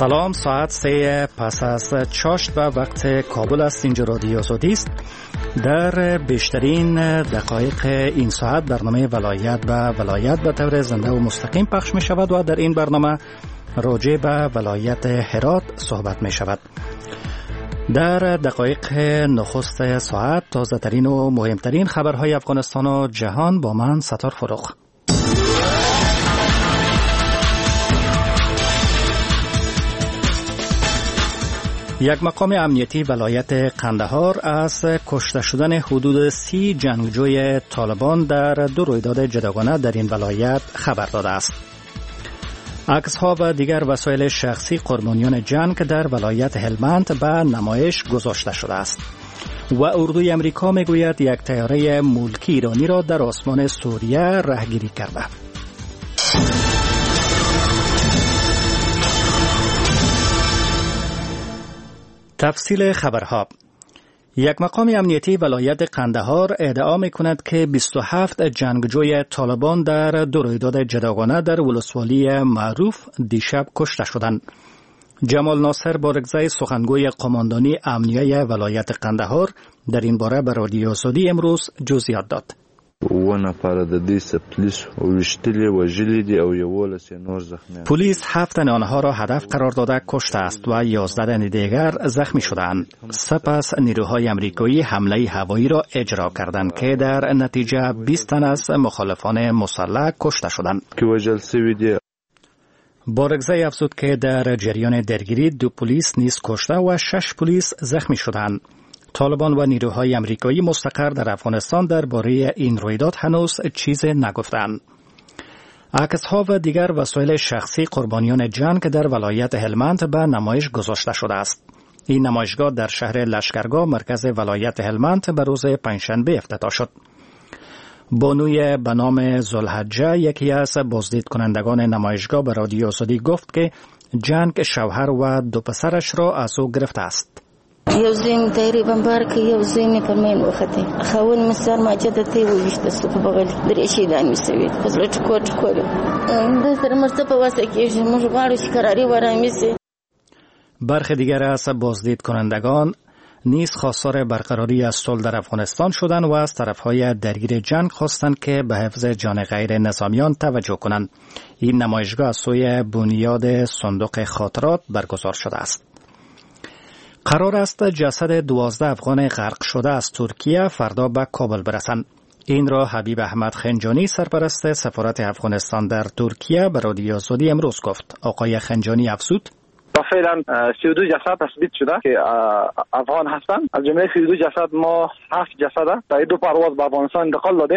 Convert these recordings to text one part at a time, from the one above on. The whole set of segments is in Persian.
سلام، ساعت 3 پس از چاشت و وقت کابل است. اینجا رادیو آزادی است. در بیشترین دقایق این ساعت برنامه ولایت به طور زنده و مستقیم پخش می شود و در این برنامه راجع به ولایت هرات صحبت می شود. در دقایق نخست ساعت تازه ترین و مهمترین خبرهای افغانستان و جهان با من ستار فروغ. یک مقام امنیتی ولایت قندهار از کشته شدن حدود 30 جنگجوی طالبان در دو رویداد جداگانه در این ولایت خبر داده است. عکس‌ها و دیگر وسایل شخصی قربانیان جنگ در ولایت هلمند به نمایش گذاشته شده است. و اردوی امریکا میگوید یک طیاره ملکی ایرانی را در آسمان سوریه رهگیری کرده. تفصیل خبرها. یک مقام امنیتی ولایت قندهار ادعا می‌کند که 27 جنگجوی طالبان در دو رویداد جداگانه در ولسوالی معروف دیشب کشته شدند. جمال ناصر بارگزای سخنگوی قماندانی امنیه ولایت قندهار در این باره به رادیو آزادی امروز جزئیات داد. پلیس 7 تن آنها را هدف قرار داده کشته است و 11 تن دیگر زخمی شدند. سپس نیروهای امریکایی حمله هوایی را اجرا کردند که در نتیجه 20 تن از مخالفان مسلح کشته شدند. بارگزای افزود که در جریان درگیری 2 پلیس نیز کشته و 6 پلیس زخمی شدند. طالبان و نیروهای امریکایی مستقر در افغانستان درباره این رویداد هنوز چیزی نگفتند. عکس‌ها و دیگر وسایل شخصی قربانیان جنگ در ولایت هلمند به نمایش گذاشته شده است. این نمایشگاه در شهر لشکرگاه مرکز ولایت هلمند به روز پنجشنبه افتتاح شد. بانوی به نام ذوالحجه یکی از بازدید کنندگان نمایشگاه به رادیو آزادی گفت که جنگ شوهر و 2 پسرش را از او گرفته است. یو زوی تایری بمبار که یو زوی می پر مین وخته خاون مسار ماجده تی ویشته سو په بغل درې شیدان می سوي خپل ټکو د سره مرسته په واسطه کې موږ غواړو چې قراری ورامي سي. برخی دیگر از بازدید کنندگان نیز خواستار برقراری از صلح در افغانستان شدند و از طرفهای درگیر جنگ خواستند که به حفظ جان غیر نظامیان توجه کنند. این نمایشگاه از سوی بنیاد صندوق خاطرات برگزار شده است. قرار است جسد 12 افغان غرق شده از ترکیه فردا به کابل برسند. این را حبیب احمد خنجانی سرپرست سفارت افغانستان در ترکیه به رادیو آزادی امروز گفت. آقای خنجانی افزود: تا فعلا 32 جسد تثبیت شده که افغان هستند. از جمله 32 جسد ما 7 جسد در 2 پرواز به افغانستان انتقال دادیم.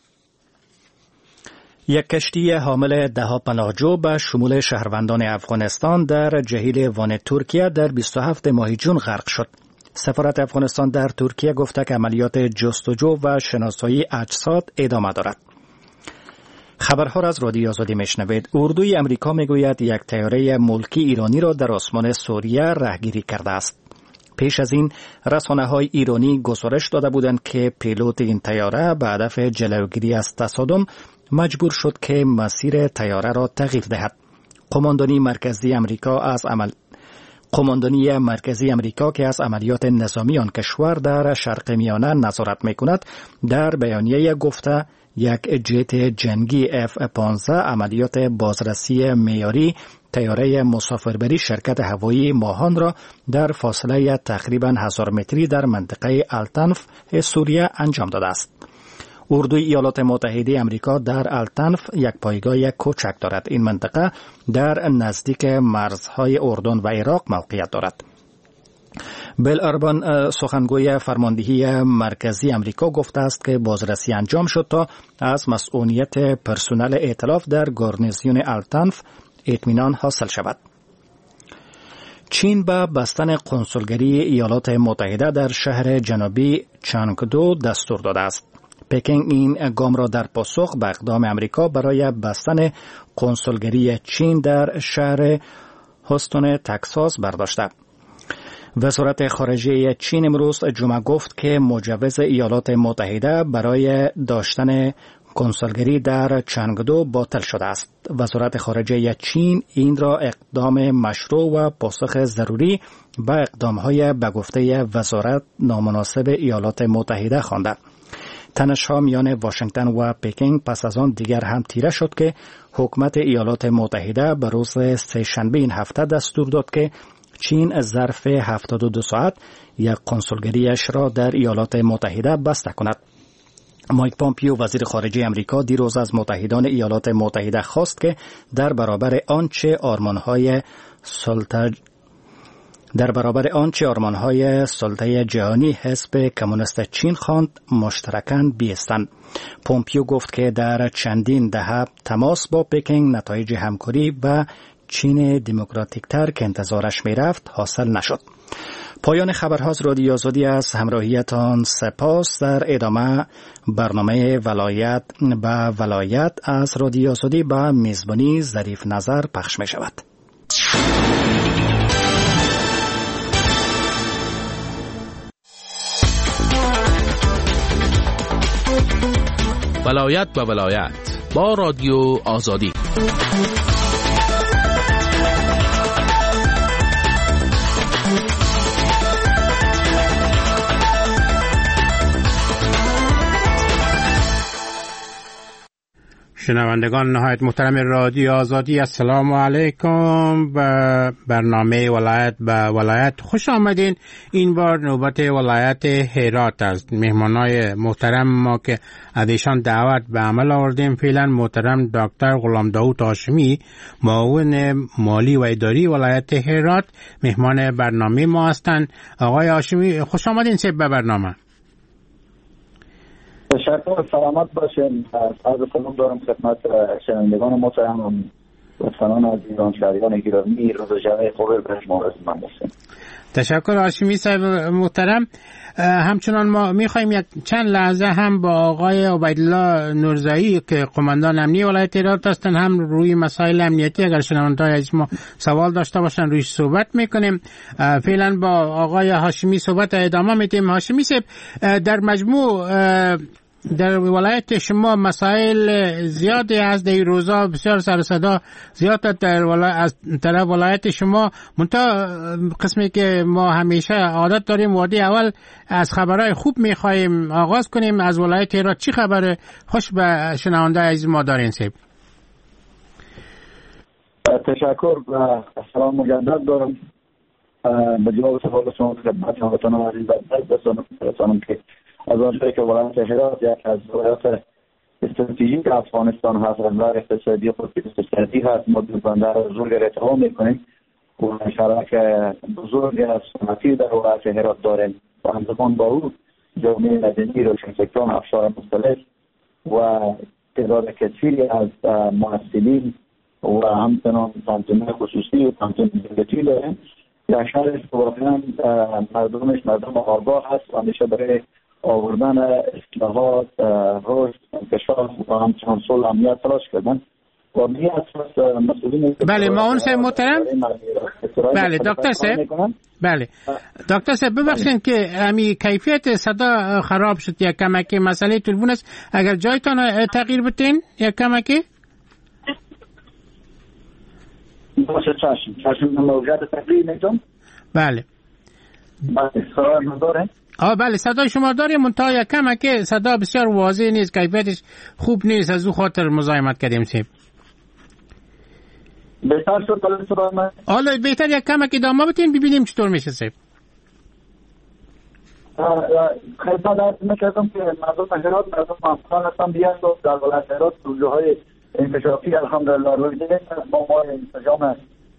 یک کشتی حامل 10 پناهجو به شمول شهروندان افغانستان در جهیل وان ترکیه در 27 ماه جون غرق شد. سفارت افغانستان در ترکیه گفته که عملیات جستجو و شناسایی اجساد ادامه دارد. خبرها را از رادیو آزادی میشنوید. اردوی امریکا میگوید یک طیاره ملکی ایرانی را در آسمان سوریه رهگیری کرده است. پیش از این رسانه‌های ایرانی گزارش داده بودند که پیلوت این طیاره به هدف جلوگیری از تصادم مجبور شد که مسیر طیاره را تغییر دهد. قماندانی مرکزی امریکا که از عملیات نظامی آن کشور در شرق میانه نظارت می‌کند در بیانیه گفته یک جت جنگی F-15 عملیات بازرسی معیاری طیاره مسافربری شرکت هوایی ماهان را در فاصله تقریباً 1000 متری در منطقه التنف سوریه انجام داده است. اردوی ایالات متحده امریکا در التنف یک پایگاه کوچک دارد. این منطقه در نزدیک مرزهای اردن و عراق موقعیت دارد. بل اربان سخنگوی فرماندهی مرکزی امریکا گفته است که بازرسی انجام شد تا از مسئولیت پرسنل ائتلاف در گارنیزیون التنف اطمینان حاصل شود. چین به بستن قنسولگری ایالات متحده در شهر جنوبی چانگدو دستور داده است. پکینگ این گام را در پاسخ به اقدام امریکا برای بستن قنسولگری چین در شهر هاستون تگزاس برداشته. وزارت خارجه چین امروز جمعه گفت که مجوز ایالات متحده برای داشتن کنسولگری در چنگدو باطل شده است. وزارت خارجه چین این را اقدام مشروع و پاسخ ضروری به اقدام‌های به گفته وزارت نامناسب ایالات متحده خوانده. تنش‌ها میان واشنگتن و پکینگ پس از آن دیگر هم تیره شد که حکومت ایالات متحده به روز سه‌شنبه این هفته دستور داد که چین ظرف 72 ساعت یک کنسولگریش را در ایالات متحده بسته کند. مایک پامپیو وزیر خارجه امریکا دیروز از متحدان ایالات متحده خواست که در برابر آنچه آرمانهای سلطه جهانی حزب کمونیست چین خواند مشترکاً بیستند. پامپیو گفت که در چندین دهه تماس با پکینگ نتایج همکاری با چین دموکراتیک تر که انتظارش می رفت حاصل نشد. پایان خبرها از رادیو آزادی از همراهیتان سپاس. در ادامه برنامه ولایت به ولایت از رادیو آزادی با میزبانی ظریف نظر پخش می شود. ولایت به ولایت با رادیو آزادی. شنوندگان نهایت محترم رادیو آزادی، السلام علیکم. به برنامه ولایت به ولایت خوش آمدین. این بار نوبت ولایت هرات است. مهمانای محترم ما که از ایشان دعوت به عمل آوردیم فعلا محترم دکتر غلام داود هاشمی، معاون مالی و اداری ولایت هرات، مهمان برنامه ما هستند. آقای هاشمی خوش آمدین به برنامه. تشکر، سلامت باشین. عرض سلام دارم خدمت شنوندگان محترم و دوستان از ایران شهریان گرامی. روز جمعه خوبی به شما من باشین. تشکر هاشمی صاحب محترم. همچنان ما میخوایم یک چند لحظه هم با آقای عبیدالله نورزایی که قماندان امنی ولایت هرات هستند هم روی مسائل امنیتی اگر شنوندگان از ما سوال داشته باشن رویش صحبت میکنیم. فعلا با آقای هاشمی صحبت ادامه میدیم. هاشمی صاحب، در مجموع در ولایت شما مسائل زیادی از در روزا بسیار سر صدا زیاد از طرف ولایت شما، منتها قسمی که ما همیشه عادت داریم وادی اول از خبرهای خوب میخوایم آغاز کنیم. از ولایت هرات چی خبره؟ خوش به شنونده عزیز ما دارین سیب. تشکر و سلام مجدد دارم. به جواب سوال شما خدمت هموطنان عزیز برسانم که از آنجایی که ولایت هرات یک از ولایات استراتژیک افغانستان هست، از نظر اقتصادی خود اقتصادی هست، ما بندر بزرگ را اتهام میکنیم و شراک بزرگ از صنعتی در ولایت هرات داریم و همزمان با او جامعه مدنی، روشنفکران، افشار مختلف و تعداد کثیری از محصلین و همچنان تنظیم‌های خصوصی و تنظیم دولتی داریم. در شهرش واقعا مردمش مردم آگاه هست و همیشه برای آوردن اصلاحات، رشد، انکشاف و همچنان صلح امنیت تلاش کردن. و به اساس مسئولین بله معاون صاحب محترم. بله دکتر صاحب. بله دکتر صاحب ببخشید که امی کیفیت صدا خراب شد یک کمکی مسئله تلفن است. اگر جایتان تغییر بدین یک کمکی. باشه چشم موجود تغییر میدم. بله صدا نداره؟ بله صدای شما داریم، منتها یک کمکی صدا بسیار واضح نیست، کیفیتش خوب نیست، از او خاطر مزاحمت کردیم سیب. بهتر شد کلا صدا من؟ حالا بهتر یک کمکی ادامه بدین ببینیم چطور میشه سیب. خدمت عرض می‌کردم که مردم هرات مردم افغان هستن، بیان در ولایت هرات پروژه‌های انکشافی الحمدلله روی دیده با ما انسجام.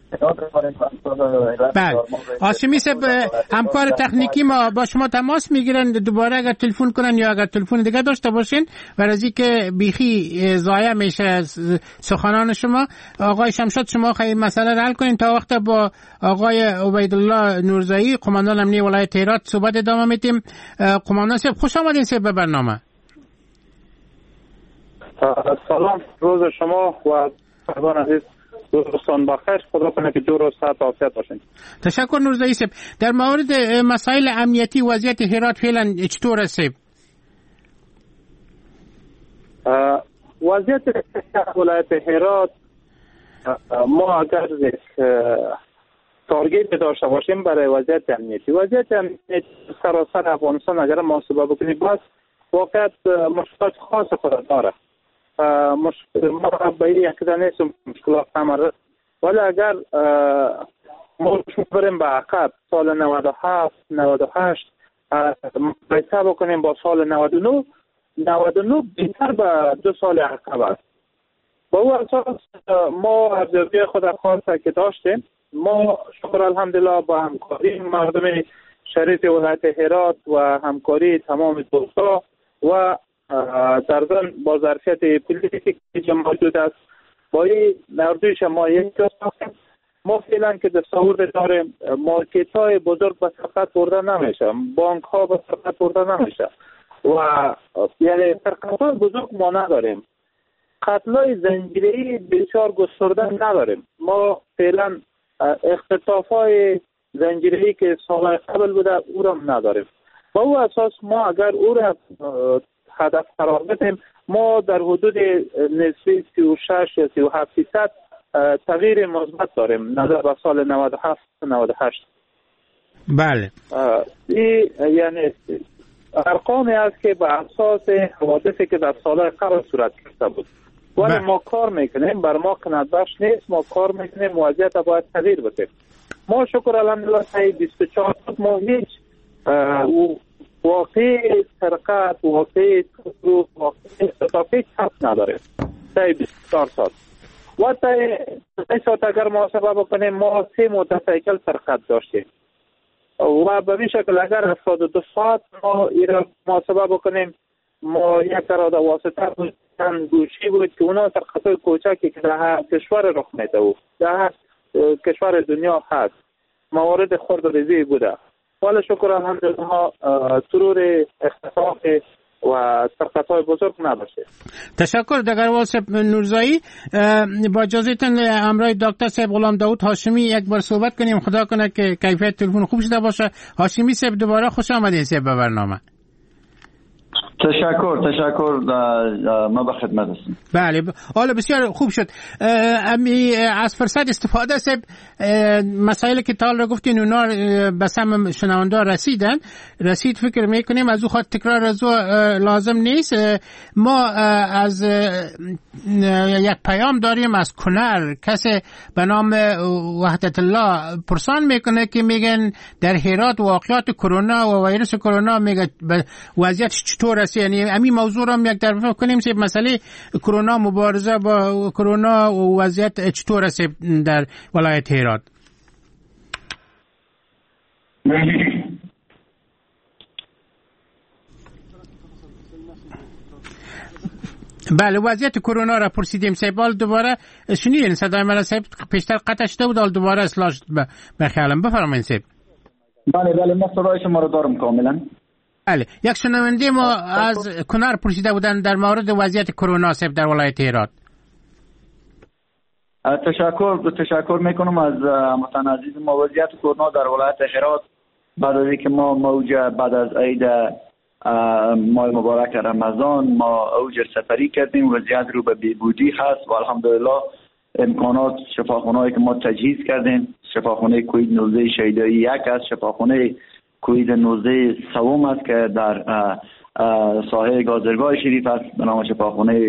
بله هاشمی صاحب، همکار تکنیکی ما با شما تماس میگیرن دوباره اگر تلفن کنن یا اگر تلفن دیگه داشته باشین برای که بیخی ضایع میشه سخنان شما. آقای شمشاد شما خیلی مسئله حل کنین تا وقت با آقای عبیدالله نورزایی قماندان امنی ولایت هرات صحبت ادامه میدیم. قماندان صاحب خوش آمدین صاحب به برنامه. سلام، روز شما و مردان عزیز دوستان بخیر. خدا کنه که دور و صحت و عافیت باشین. تشکر نورزایی صاحب. در مورد مسائل امنیتی وضعیت هرات فعلا چطور است؟ وضعیت ولایت هرات ما اگر تارگت داشته باشیم برای وضعیت امنیتی سراسر افغانستان اگر محاسبه بکنیم بس واقعا مشکلات خاص خود داره. ما به یک نیست مشکلات نمارد، ولی اگر ما بریم به عقب سال 97 98 مقایسه بکنیم با سال 99 بیشتر به 2 سال عقب است. با او اساس ما ارزیابی خود خاصه که داشتیم، ما شکر الحمدلله با همکاری مردم شریف ولایت هرات و همکاری تمام دوستا و در ضمن با ظرفیت پلیسی که موجود است با این نردویش ما یک جا ساختیم. ما فعلا که تصور داریم مارکت های بزرگ به سرقت برده نمیشه، بانک ها به سرقت برده نمیشه و یعنی سرقت های بزرگ ما نداریم. قتل های زنجیره‌ای بسیار گسترده نداریم. ما فعلا اختطاف های زنجیره‌ای که سال قبل بوده او را نداریم. با او اساس ما اگر او را هدف قرار بدیم ما در حدود نسبی 36 یا 37% تغییر مثبت داریم نظر به سال 97 98. بله. این یعنی ارقامی است که به اساس حوادثی که در سال قبل صورت گرفته بود. ولی ما کار میکنیم، بر ما قناعت بخش نیست، ما کار میکنیم وضعیت باید تغییر بده. ما شکر الحمدلله تا 24 ما هیچ واقعی سرقت، واقعی تصرف، واقعی چپ نداریم تا 24 سال. و تا این ساعت اگر محاسبه بکنیم ما 3 موتورسیکل سرقت داشتیم و به این شکل اگر 72 ساعت ما این را محاسبه بکنیم ما یک اراده واسطه بود گوشی بود که اونا سرقت‌های کوچکی که در هر کشور رخ میده و در هر کشور دنیا هست موارد خرد ریزی بوده. ولی شکر الحمدلله ترور اختطاف و سرقت‌های بزرگ نباشه. تشکر دگروال صاحب نورزایی. با اجازهتون همراه دکتر صاحب غلام داود هاشمی یک بار صحبت کنیم. خدا کنه که کیفیت تلفن خوب شده باشه. هاشمی صاحب دوباره خوش آمدید صاحب به برنامه. تشکر ما به خدمت هستیم. بله حالا بسیار خوب شد. از فرصت استفاده صاحب مسائلی که تا حالا گفتین اونا به سم شنونده رسید فکر میکنیم از او خواهد تکرار از او لازم نیست. ما از یک پیام داریم از کنر، کسی به نام وحدت الله پرسان میکنه که میگن در هرات واقعات کرونا و ویروس کرونا میگه وضعیت چطور است. یعنی همین موضوع را یک طرف کنیم که مسئله کرونا، مبارزه با کرونا و وضعیت چطور است در ولایت هرات. بله وضعیت کرونا را پرسیدیم صاحب. دوباره شنیدین صدای من صاحب پیشتر قطع شده بود، دوباره اصلاح شد به خیالم. بفرمایید صاحب. بله من صدای شما را دارم کاملا. بله یک شنونده ما از کنر پرسیده بودن در مورد وضعیت کرونا صاحب در ولایت هرات. تشکر میکنم از هموطن عزیز ما. وضعیت کرونا در ولایت هرات بعد از اینکه ما موج بعد از عید ماه مبارک رمضان ما اوج سفری کردیم، وضعیت رو به بهبودی هست و الحمدلله امکانات شفاخانه‌ای که ما تجهیز کردیم، شفاخانه کووید 19 شیدایی 1 است، شفاخانه کووید 19 سوم است که در ساحه گازرگاه شریف است به نام شفاخانه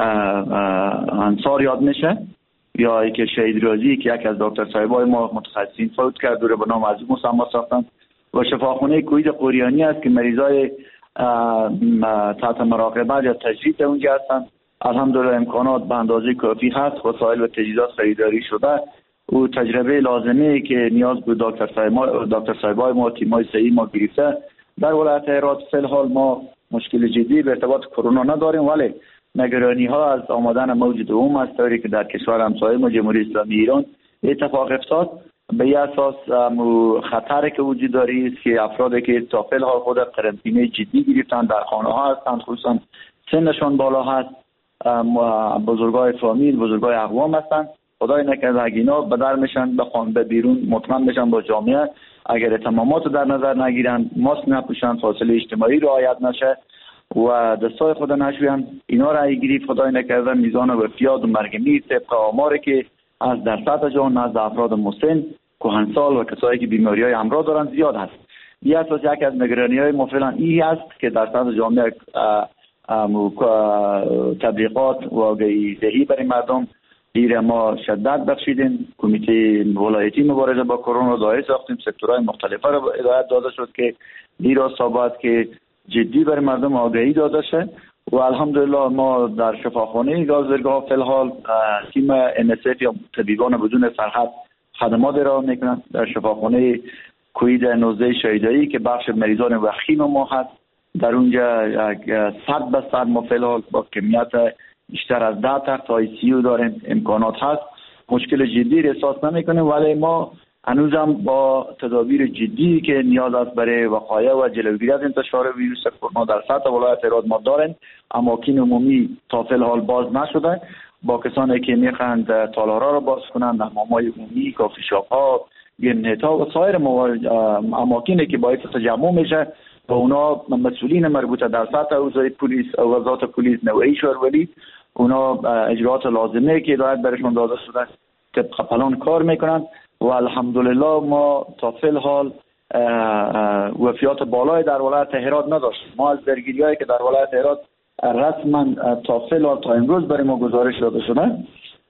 انصار یاد میشه، یا اینکه شهید رازی که یک از دکتر صاحبای ما متخصصین فوت کرد و به نام از او مسمى ساختن، و شفاخانه کووید قریانی است که مریضای تحت مراقبت یا تجدید اونجا هستن. الحمدلله امکانات به اندازه کافی هست، وسایل و تجهیزات خریداری شده و تجربه لازمه که نیاز بود دکتر صاحبای ما تیمای صحیح ما گرفته. در ولایت هرات فی الحال ما مشکل جدی به ارتباط کرونا نداریم، ولی نگرانی ها از آمدن موج دوم است طوری که در کشور همسایه ما جمهوری اسلامی ایران اتفاق افتاد. به این اساس خطری که وجود داری است که افرادی که تا فی الحال خود قرنطینه جدی گرفتن در خانه ها هستند، خصوصا سنشان بالا هست، بزرگای فامیل، بزرگای اقوام هستند، خدای نکرده اگه اینا به در میشن به بیرون مطمئن بشن با جامعه، اگر اتمامات رو در نظر نگیرن، ماسک نپوشن، فاصله اجتماعی رعایت نشه، و دستای خود نشویند اینا را گرفت. خدای نکرده میزان وفیات و مرگ طبق آماری که از در سطح جهان نزد افراد مسن، کهنسال و کسایی که بیماری‌های امراض دارند زیاد هست. یک از نگرانی‌های ما فعلا این است که در سطح جامعه تبلیغات و آگاهی دهی برای مردم دیر ما شدت بخشیدیم. کمیته ولایتی مبارزه با کرونا دایره ساختیم، سکتورهای مختلفه را هدایت داده شد که دیر صحبت که جدی برای مردم آگاهی داده شد و الحمدلله ما در شفاخانه گازرگاه فی الحال تیم NSF یا طبیبان بدون سرحد خدمات را میکنند. در شفاخانه کوید 19 شهیدایی که بخش مریضان وخیم ما هست، در اونجا 100% ما فی الحال با کمیت بیشتر از 10 تخت ICU داریم، امکانات هست، مشکل جدی احساس نمیکنیم، ولی ما هنوزم با تدابیر جدی که نیاز است برای وقایع و جلوگیری از انتشار ویروس کرونا در سطح ولایت هرات ما داریم. اماکن عمومی تا فی الحال باز نشده. با کسانی که میخواهند تالارا را باز کنند، حمام‌های عمومی، کافی شاپ‌ها، گرنیت‌ها و سایر اماکنی که باعث تجمع میشه و اونا مسئولین مربوطه در سطح حوزه پلیس و وزارت پلیس نوعی شهرولی اونا اجرات لازمه که هدایت برشون داده شده طبق پلان کار میکنند و الحمدلله ما تا فی الحال وفیات بالای در ولایت هرات نداشتیم. ما از درگیری‌هایی که در ولایت هرات رسما تا فی الحال تا امروز برای ما گزارش داده شده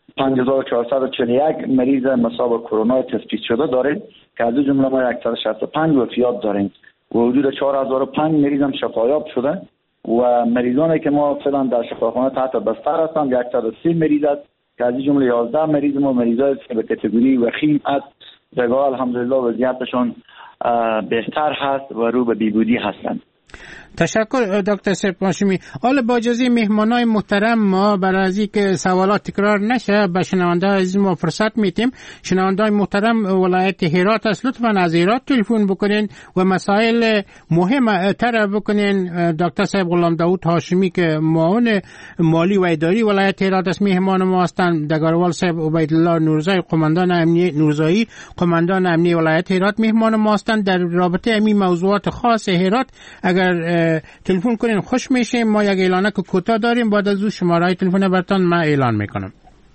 5441 مریض مصاب کرونا تثبیت شده داریم که از جمله ما 165 وفیات داریم و حدود 4005 مریض هم شفایاب شده و مریضانی که ما فعلا در شفاخانه تحت بستر هستند 130 مریض است که از جمله 11 مریض ما مریضایی که به کاتگوری وخیم است. دیگه الحمدلله وضعیتشون بهتر هست و رو به بیهودی هستند. تشکر دکتر سیف هاشمی. حالا با اجازه مهمانای محترم ما برای از اینکه سوالات تکرار نشه به شنونده عزیز ما فرصت میتیم. شنونده محترم ولایت هرات است، لطفا از هرات تلفن بکنین و مسائل مهم طرح بکنین. دکتر صاحب غلام داود هاشمی که معاون مالی و اداری ولایت هرات است مهمان ما هستند. دگروال صاحب عبیدالله نورزایی قماندان امنیه ولایت هرات مهمان ما هستند. در رابطه همین موضوعات خاص هرات اگر تلفن کنین خوش میشه. ما یک اعلانه که کوتاه داریم، بعد از اون شماره تلفن براتون من اعلان میکنم.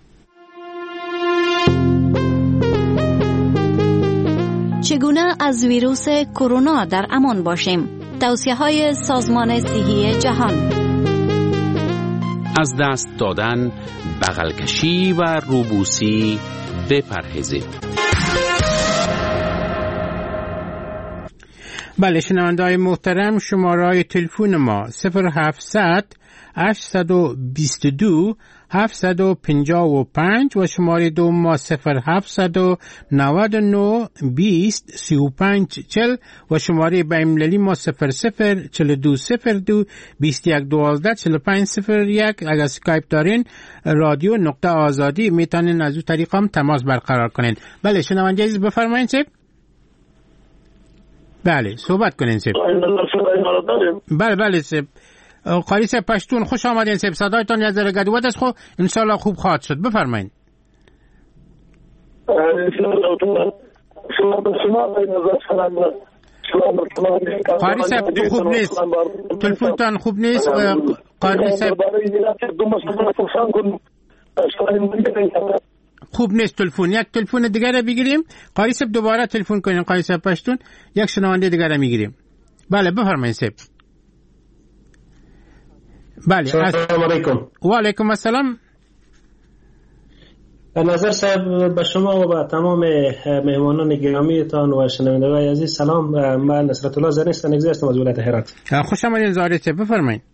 چگونه از ویروس کرونا در امان باشیم؟ توصیه‌های سازمان صحی جهان. از دست دادن، بغل کشی و روبوسی بپرهیزید. بله شنونده‌های محترم، شماره تلفن ما 0700 822 755 و شماره دوم ما 0799 20 35 40 و شماره بین‌المللی ما 004202 2112 4501. اگر اسکایپ دارین رادیو نقطه آزادی میتونین از اون طریق هم تماس برقرار کنین. بله شنونده عزیز بفرمایید سیب. بله صحبت کنین سیب. بله سیب. قاری سیب پشتون خوش آمدین سیب. صدایتان یه ذره گدوت است، خب انشالله خوب خواهد شد. بفرمایید. قاری سیب خوب نیست، تلفنتان خوب نیست. قاری سیب خوب نیست تلفن. یک تلفن دیگر رو بگیریم. قاری سیب دوباره تلفن کنین. قاری سیب پشتون یک شنونده دیگر رو میگیریم. بله بفرمایید سیب. بله سلام علیکم. و علیکم السلام. نظر صاحب به شما و به تمام مهمانان گرامیتان و شنوندگان عزیز سلام. من نصرت الله زرین استانگزی هستم از ولایت هرات. خوش آمدین زاریت بفرمایید.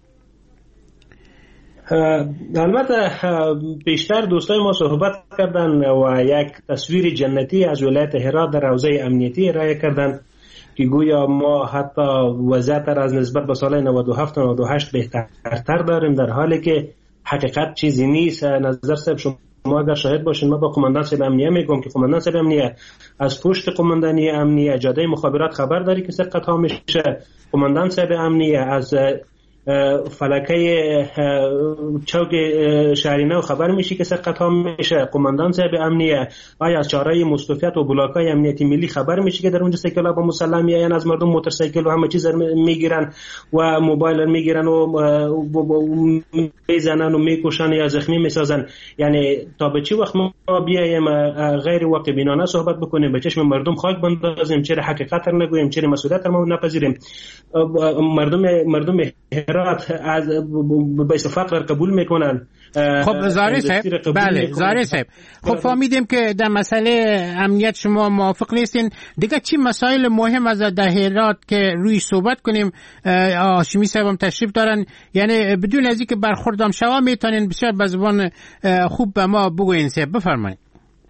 البته بیشتر دوستای ما صحبت کردن و یک تصویر جنتی از ولایت هرات در حوزه امنیتی ارائه کردن که گویا ما حتی وضعیت را از نسبت به سال 97 و 98 بهترتر داریم، در حالی که حقیقت چیزی نیست. نظر صاحب شما اگر شاهد باشین، ما با قماندان صاحب امنیه میگم که قماندان صاحب امنیه از پشت قماندانی امنیه اجاده مخابرات خبر داری که سرقت ها میشه. قماندان صاحب امنیه از فلکه چوک شهرینه خبر میشه که سرقت ها میشه. قماندان صاحب امنیه آیا از چهارهای مستوفیت و بلاکای امنیتی ملی خبر میشه که در اونجا سایکل ها با مسلح میآیند از مردم، موتورسایکل و همه چیز میگیرن و موبایل میگیرن و میزنن و میکشن یا زخمی میسازن. یعنی تا به چی وقت ما بیایم غیر واقع بینانه صحبت بکنیم، به چشم مردم خاک بندازیم، چرا حقیقت رو نگوییم، چرا مسئولیت رو نپذیریم؟ مردم هرات از بیس فقر قبول میکنن. خب زاری صاحب، بله زاری صاحب، خب فهمیدیم که در مسئله امنیت شما موافق نیستین. دیگه چی مسائل مهم از در هرات که روی صحبت کنیم؟ هاشمی صاحب هم تشریف دارن، یعنی بدون از اینکه برخوردم شما میتونین بسیار به زبان خوب به ما بگوین. صاحب بفرمایید.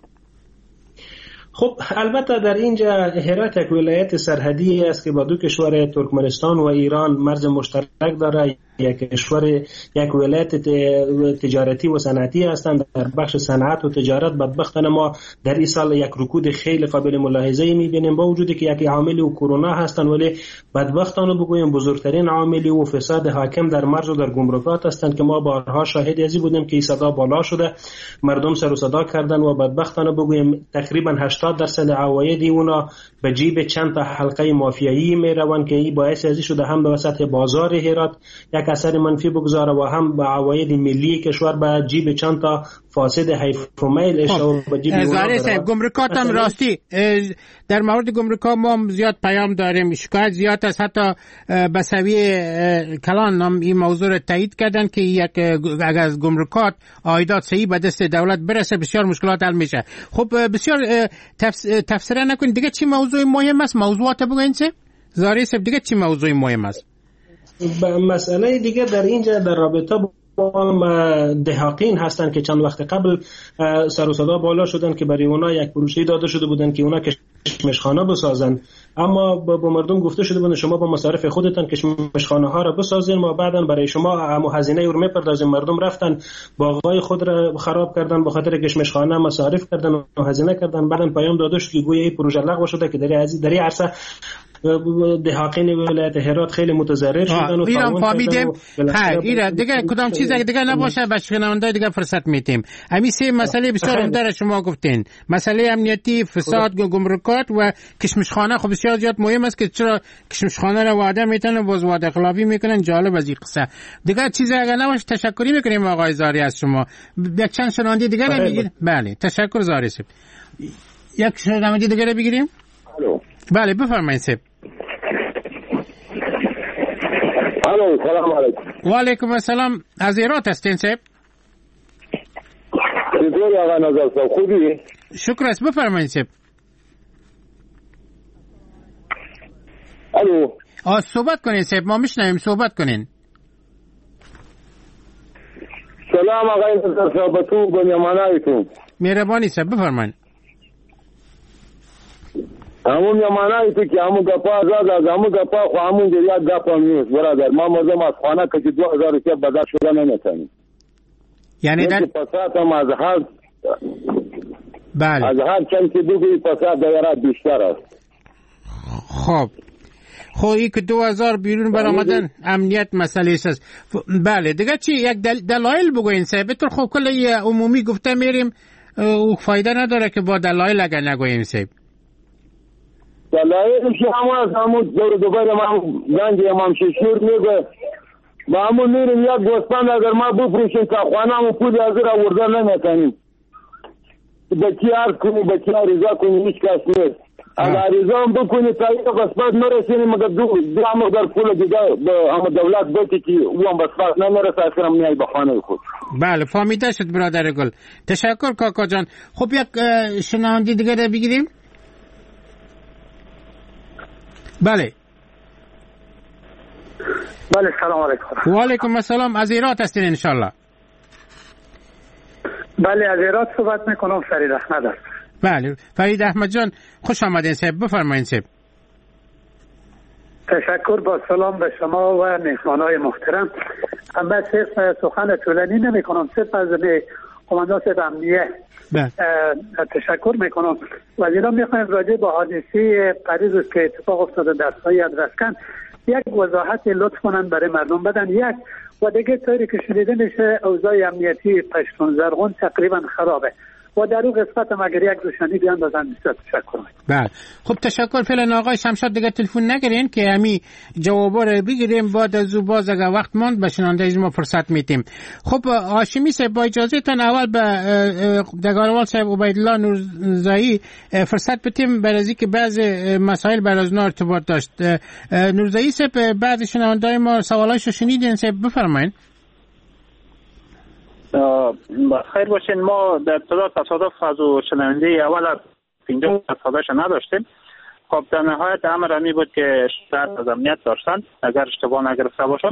خب البته در اینجا هرات یک ولایت سرحدی است که با دو کشور ترکمنستان و ایران مرز مشترک داره. یک ولایت تجارتی و صنعتی هستند. در بخش صنعت و تجارت بدبختانه ما در این سال یک رکود خیلی قابل ملاحظه میبینیم، با وجودی که یک عاملی و کرونا هستند، ولی بدبختانه بگویم بزرگترین عاملی و فساد حاکم در مرز و در گمرکات هستند که ما بارها شاهد ازی بودیم که این صدا بالا شده، مردم سر و صدا کردن و بدبختانه بگویم تقریبا 80% عواید اونا به جیب چند تا حلقه مافیایی میروند که این باعث ازی شده هم به وسط بازار هرات یک اثر منفی بگذاره و هم به عواید ملی کشور به جیب چند تا فاسد حیف و میل اشاره به جیب اونا. گمرکات هم راستی در مورد گمرکات ما زیاد پیام داریم، شکایت زیاد است، حتی بسوی کلان هم این موضوع رو تایید کردن که یک اگر از گمرکات عایدات صحیح به دست دولت برسه بسیار مشکلات حل میشه. خب بسیار تفسیر نکنید دیگه چی موضوع مهم است؟ موضوعات بگوین سه زاری سب دیگه چی موضوع مهم است؟ مسئله دیگه در اینجا در رابطه با دهاقین هستند که چند وقت قبل سر و صدا بالا شدن که برای اونا یک پروژه داده شده بودن که اونا کشمشخانه بسازن، اما با مردم گفته شده بودن شما با مصارف خودتان کشمشخانه ها را بسازین، ما بعداً برای شما همو هزینه رو میپردازیم. مردم رفتن باغای خود را خراب کردن به خاطر کشمشخانه، مصارف کردن و هزینه کردن، بعداً پیام داده شد که گویا این پروژه لغو شده که در این عرصه دهاقین ولایت هرات خیلی متضرر شدن و ایران فهمیدیم. ایران دیگه کدام چیز دیگه نباشه و شنوندای دیگه فرصت میتیم. همین سه مسئله بسیار عمده شما گفتین، مسئله امنیتی، فساد، گمرکات و کشمشخانه. خب بسیار زیاد مهم است که چرا کشمشخانه رو وعده میتونن باز وعده خلافی میکنن. جالب از این قصه. دیگه چیزی اگه نباشه تشکری میکنیم آقای زاری از شما. یک چند شنونده دیگه رو بگیریم. بله تشکر زاری صاحب. یک شنونده دیگه رو بگیریم. بله بفرمایید صاحب. الو سلام علیکم. و علیکم السلام. از هرات هستین صاحب؟ چطوری آقا نظر صاحب خوبی؟ شکر است بفرمایید صاحب. الو صحبت کنین صاحب، ما میشنویم، صحبت کنین. سلام آقای نظر صاحب، تو بنیامانایتون. مهربانی صاحب بفرمایید. همون یمانایی تو که همون گپا از همون گپا خو همون گریاد گپا نیست برادر. ما مردم از خانه که 2000 روپیه بدل شده نمیتونیم. یعنی در پسات هم از هر بله از هر چند که دوگی پسات دایره بیشتر است. خب این که 2000 بیرون برآمدن امنیت مسئله است. بله دیگه چی یک دلایل بگوین صاحب. تو خب کل عمومی گفته میریم او فایده نداره که با دلایل اگر نگوییم صاحب. دلایلش همون دور دوباره ما گنج امام ششور میگه با همون میریم یک گوسفند اگر ما بفروشیم تا خانه‌مون پول حاضر آورده نمیکنیم. به کی عرض کنی به کی عریضه کنی هیچ کس نیست. اگر عریضه هم بکنی تا یک قسمت نرسینی مگر دو هم در پول دیگه به همون دولت بکی که او هم بسپاس نمیرسه اصلا میای به خانه خود. بله فهمیده شد برادر گل. تشکر کاکا جان. خب یک شنونده دیگه رو بگیریم. بله سلام علیکم. و علیکم السلام. از هرات هستین انشالله؟ بله از هرات صحبت میکنم. فرید احمد است. بله فرید احمد جان خوش آمدین صاحب بفرمایید صاحب. تشکر با سلام به شما و مهمانای محترم. من صرف سخن طولانی نمی کنم، صرف از قماندان صاحب امنیه تشکر میکنم. وزیران میخوایم راجع به حادثه پریز که اتفاق افتاده در سایه ادرسکن یک وضاحت لطف کنن برای مردم بدن. یک و دیگه طوری که شنیده میشه اوضاع امنیتی پشتون زرغون تقریبا خرابه و در اون قسمت هم اگر یک روشنی بیان بازم بسیار تشکر. بله خب تشکر. فعلا آقای شمشاد دیگه تلفن نگیرین که همی جوابا رو بگیریم، بعد از او باز اگر وقت ماند به شنونده ما فرصت میتیم. خب هاشمی صاحب با اجازه تان اول به دگاروال صاحب عبیدالله نورزایی فرصت بتیم برای اینکه بعض مسائل برای از ارتباط داشت. نورزایی صاحب بعد شنونده ما سوالایشو شنیدین، صاحب بفرمایید. خیر باشین. ما در ابتدا تصادف از شنونده اول 50 صداش نداشتیم. خب در نهایت امر امی بود که شرط از امنیت داشتن اگر اشتباه نگرفته باشم.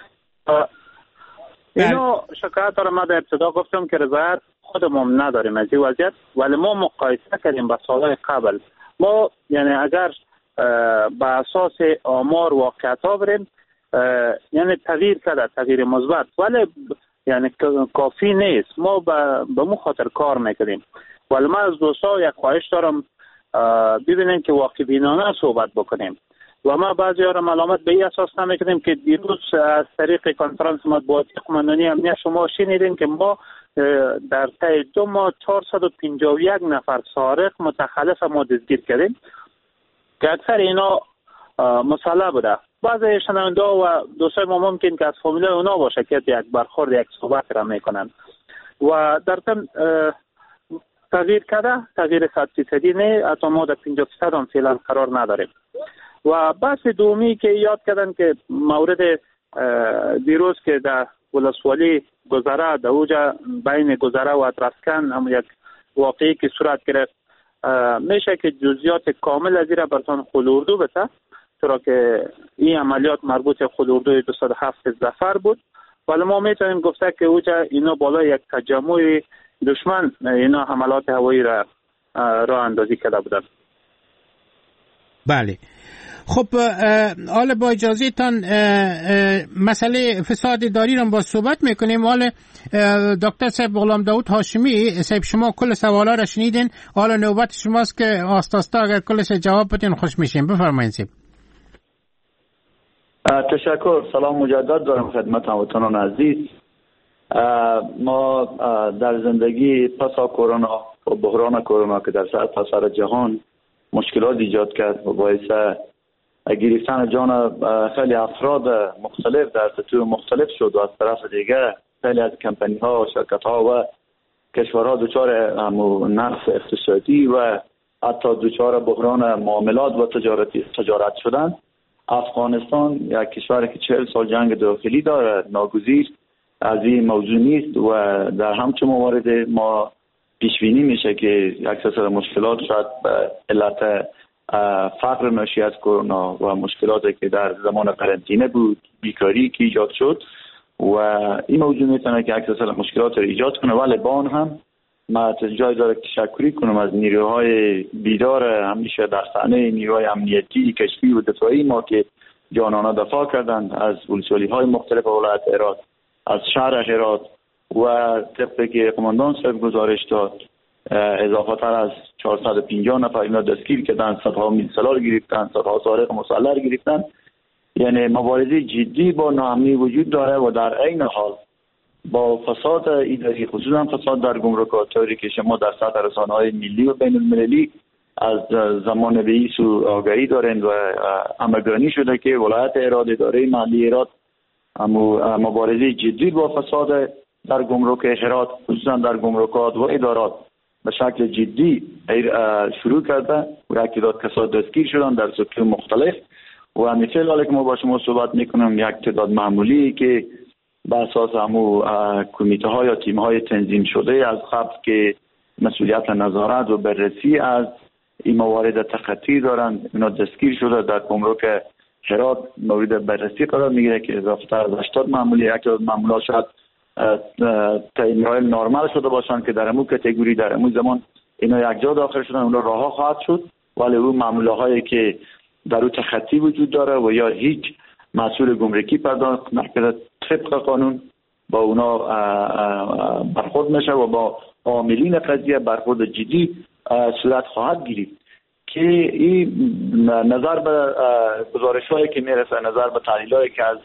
اینو شکایت رو ما در ابتدا گفتم که رضایت خودمون نداریم از این وضعیت، ولی ما مقایسه کردیم با سالهای قبل. ما یعنی اگر با اساس آمار واقعیت ها بریم یعنی تغییر کرده، تغییر مثبت، ولی یعنی کافی نیست. ما به مو خاطر کار میکنیم. ولی من از دوستا یک خواهش دارم ببینیم که واقع بینانه صحبت بکنیم و ما بعضی ها را ملامت به این اساس نمیکنیم که دیروز از طریق کنفرانس مطبوعاتی قماندانی امنیت شما شنیدین که ما در طی 2 ماه 451 نفر سارق متخلف ما دستگیر کردیم که اکثر اینا مسلح بوده. بعضی شنونده و دوستای ما ممکن که از فامیل اونا باشه که یک برخورد یک صحبت را میکنن و در ضمن تغییر کرده، تغییر 100% نه، حتی ما در 50% هم فعلا قرار نداریم. و بحث دومی که یاد کردن که مورد دیروز که در ولسوالی گذره در اوجا بین گذره و ادرسکن هم یک واقعی که صورت گرفت، میشه که جزئیات کامل از این براتون خلوردو بده، چرا که این عملیات مربوط خلوردوی 207 ظفر بود. ولی ما میتونیم گفته که اوجا اینا بالا یک تجمع دشمن اینا حملات هوایی را اندازی کرده بودن. بله خب حالا با اجازه تان مسئله فساد اداری رو با صحبت میکنیم. حالا دکتر صاحب غلام داود هاشمی صاحب شما کل سوالا را شنیدین، حالا نوبت شماست که آستاستا اگر کلش جواب بدین خوش میشیم. بفرمایید صاحب. تشکر. سلام مجدد دارم خدمت هموطنان عزیز. ما در زندگی پس از کرونا و بحران کرونا که در سراسر جهان مشکلات ایجاد کرد و باعث گرفتن جان خیلی افراد مختلف در سطوح مختلف شد و از طرف دیگر خیلی از کمپانی ها و شرکت ها و کشورها دچار نقص اقتصادی و حتی دچار بحران معاملات و تجارت شدن. افغانستان یک کشوری که 40 سال جنگ داخلی داره، ناگزیر از این موضوع نیست و در همچون موارد ما پیش بینی میشه که یک سلسله مشکلات شاید به علت فقر ناشی از کرونا و مشکلاتی که در زمان قرنطینه بود، بیکاری که ایجاد شد و این موضوع میتونه که یک سلسله مشکلات رو ایجاد کنه. ولی با آن هم ما جای داره تشکری کنم از نیروهای بیدار همیشه در صحنه، نیروهای امنیتی، کشفی و دفاعی ما که جانانه دفاع کردند از ولسوالی‌های مختلف ولایت هرات، از شهر هرات و طبقی که قماندان صاحب گزارش داد اضافه تر از 450 نفر اینا دستگیر کردن، صدها میل سلاح گرفتن، صدها سارق مسلح گرفتن. یعنی مبارزه جدی با ناامنی وجود داره و در عین حال با فساد اداری، خصوصا فساد در گمرکات، طوری که شما در سطح رسانه‌های ملی و بین المللی از زمان رئیس و آگاهی دارین و امرگانی شده که ولایت هرات، اداره مالی هرات مبارزه جدی با فساد در گمرک هرات، خصوصا در گمرکات و ادارات به شکل جدی شروع کرده و یک تعداد کسان دستگیر شدن در سطوح مختلف. و مثل حالی که ما با شما صحبت میکنم یک تعداد معمولی که به اساس همو کمیته ها یا تیم های تنظیم شده از قبل که مسئولیت نظارت و بررسی از این موارد تخطی دارند، اینا دستگیر شده در گمرک هرات مورد بررسی قرار میگیره که اضافه تر از 80 معمولی، یک تعداد معمولات شاید تایمرایل نرمال شده باشن که در امو کاتگوری در امو زمان اینا یک جا داخل شدن، اونا رها خواهد شد. ولی اون معامله هایی که در اون تخطی وجود داره و یا هیچ مسئول گمرکی پرداخت نکرده طبق قانون با اونا برخورد میشه و با عاملین قضیه برخورد جدی صورت خواهد گرفت که این نظر به گزارش‌هایی که میرسه، نظر به تحلیل‌هایی که از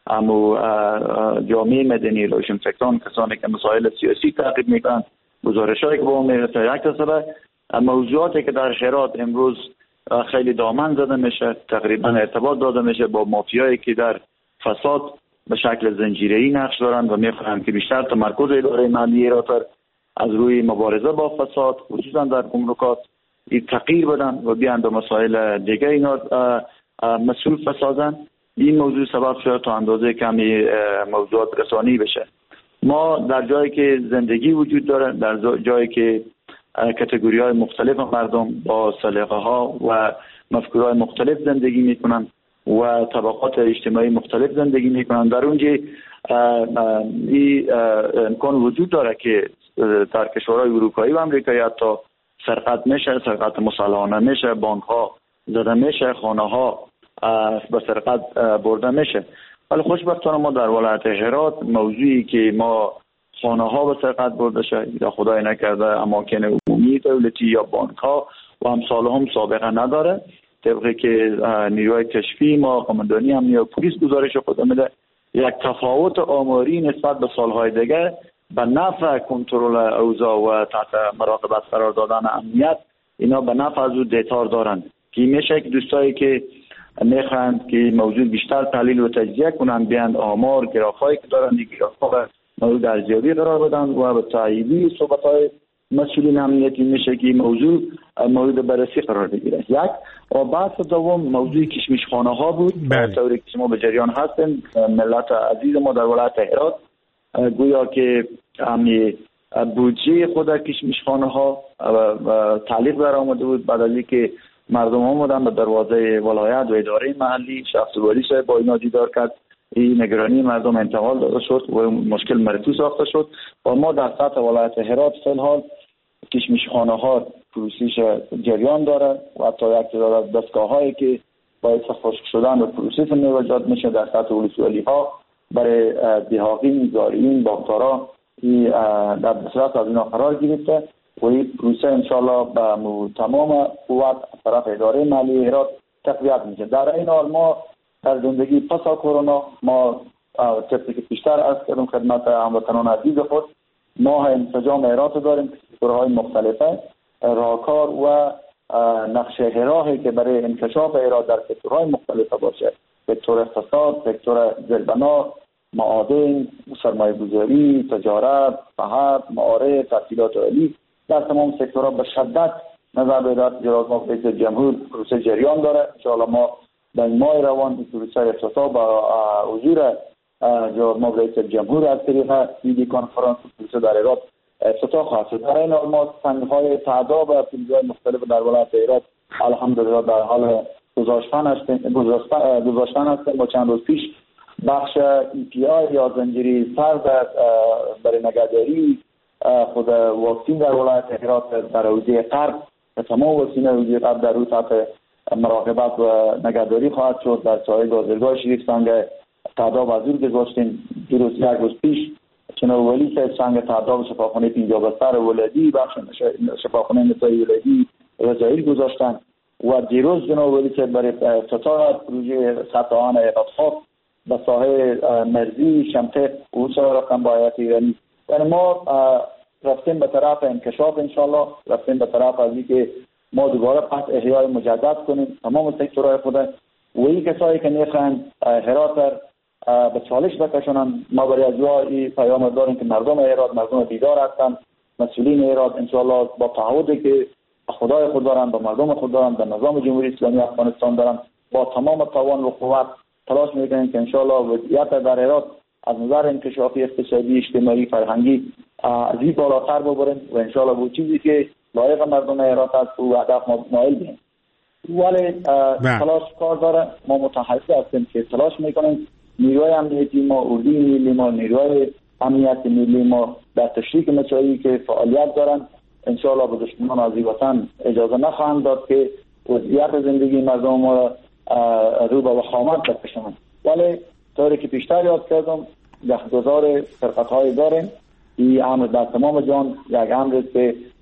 جامعه مدنی، روشنفکران، کسانی که مسائل سیاسی تعقیب میکنن، گزارش‌هایی که به ما میرسه، یک تصویر موضوعاتی که در هرات امروز خیلی دامن زده میشه، تقریبا ارتباط داده میشه با مافیایی که در فساد به شکل زنجیره‌ای نقش دارند و میخواهند که بیشتر تمرکز اداره محلی هرات از روی مبارزه با فساد، خصوصا در گمرکات، تغییر بدن و بیان به مسائل دیگه اینا مسئول بسازن. این موضوع سبب شده تا اندازه کمی موضوعات رسانی بشه. ما در جایی که زندگی وجود داره، در جایی که کاتگوری های مختلف مردم با سلیقه ها و مفکورهای مختلف زندگی میکنن و طبقات اجتماعی مختلف زندگی میکنن، در اونجا این امکان وجود داره که در کشورهای اروپایی و امریکایی حتی سرقت میشه، سرقت مسلحانه میشه، بانک ها زده میشه، خانه ها به سرقت برده میشه. ولی خوشبختانه ما در ولایت هرات موضوعی که ما خانه ها به سرقت برده شه یا خدای نکرده اماکن عمومی دولتی یا بانک ها و امثال هم سابقه نداره. طبقی که نیروی کشفی ما قماندانی امنیت و پلیس گزارش خود میده، یک تفاوت آماری نسبت به سالهای دیگه به نفع کنترل اوضاع و تحت مراقبت قرار دادن امنیت، اینا به نفع از او دیتار دارن که میشه که دوستایی که میخواند که موضوع بیشتر تحلیل و تجزیه کنن، بیان آمار گرافایی که دارن، گرافا مورد ارزیابی قرار بدن و به تاییدی صحبت‌های مسئولین امنیتی میشه که موضوع مورد بررسی قرار بگیره. یک و بحث دوم موضوع کشمشخانه ها بود. طوری که شما به جریان هستین، ملت عزیز ما در ولایت هرات گویا که امی بودجه خود کشمشخانه ها تعلیق در آمده بود بعد از اینکه مردم آمدن به دروازه ولایت و اداره محلی، شخص والی صاحب با اینا دیدار کرد، این نگرانی مردم انتقال داده شد و مشکل مرتو ساخته شد و ما در سطح ولایت هرات فی الحال کشمشخانه ها پروسیش جریان داره و حتی یک تعداد دستگاه هایی که باعث خشک شدن و پروسیس میوجد میشه در سطح ولسوالی ها برای دهاقین، زارعین، باغدارا در دسترس از اینا قرار گرفته و این پروسه انشالله به تمام قوت طرف اداره مالی هرات تقویت میشه. در این حال ما در زندگی پس از کرونا ما طبقی که بیشتر از کردم خدمت هموطنان عزیز خود، ما انسجام هرات داریم که سکتورهای مختلفه راهکار و نقشه راهی که برای انکشاف هرات در سکتورهای مختلف باشه، سکتور اقتصاد، سکتور زیربنا، معادن، سرمایه‌گذاری، تجارت، صحت، معارف، تحصیلات عالی، در تمام سکتورها به شدت نظر به اداره اجرات ما رئیس جمهور پروسه جریان داره. ان شاء الله ما در ماه روان این پروسه افتتاح با حضور جناب رئیس جمهور از طریق ویدیو کنفرانس پروسه در هرات افتتاح خواهد شد. در این حال ما سنگ‌های تعداد و پروژه‌های مختلف در ولایت هرات الحمدلله در حال گذاشتن هستیم. با چند روز پیش بخش EPI یا زنجیره سرد برای نگهداری خود واکسین در ولایت هرات در حوزه غرب، تمام واکسین حوزه غرب در روی تحت مراقبت و نگهداری خواهد شد. در ساحل گازرگاه شریف سنگ تعداد حضور گذاشتیم. یک روز پیش جناب ولی صاحب سنگ تعداد شفاخانه 50 بستر ولادی بخش شفاخانه نسایی ولادی رضایی گذاشتن و دیروز جناب ولی صاحب برای افتتاح پروژه سطح آن اقتصاد به ساحل مرزی شمته و سایر رقم با هیئت ایرانی. یعنی ما رفتیم به طرف انکشاف، انشالله رفتیم به طرف از اینکه ما دوباره پس احیای مجدد کنیم تمام سکتورهای خود و این کسایی که میخواهند هرات به چالش بکشونن. ما برای اجرای پیام داریم که مردم هرات مردم بیدار هستند، مسئولین هرات انشالله با تعهدی که خدای خود دارن، با مردم خود دارن، به نظام جمهوری اسلامی افغانستان دارن، با تمام توان و قوت تلاش میکنیم که انشالله وضعیت در هرات از نظر انکشافی اقتصادی، اجتماعی، فرهنگی از این بالاتر ببریم و انشالله به چیزی که لایق مردم هرات است و هدف ما مایل بیم. ولی تلاش کار داره، ما متحرک هستیم که تلاش میکنیم. نیروهای امنیتی ما، اردوی ملی ما، نیروهای امنیت ملی ما در تشریک مساعی که فعالیت دارن انشالله به دشمنان از وطن اجازه نخواهند داد که وضعیت زندگی مردم ما رو به وخامت بکشند. ولی طوری که بیشتر یاد کردم گهگذار فرقت‌های داریم. این امر در تمام جان یک امر که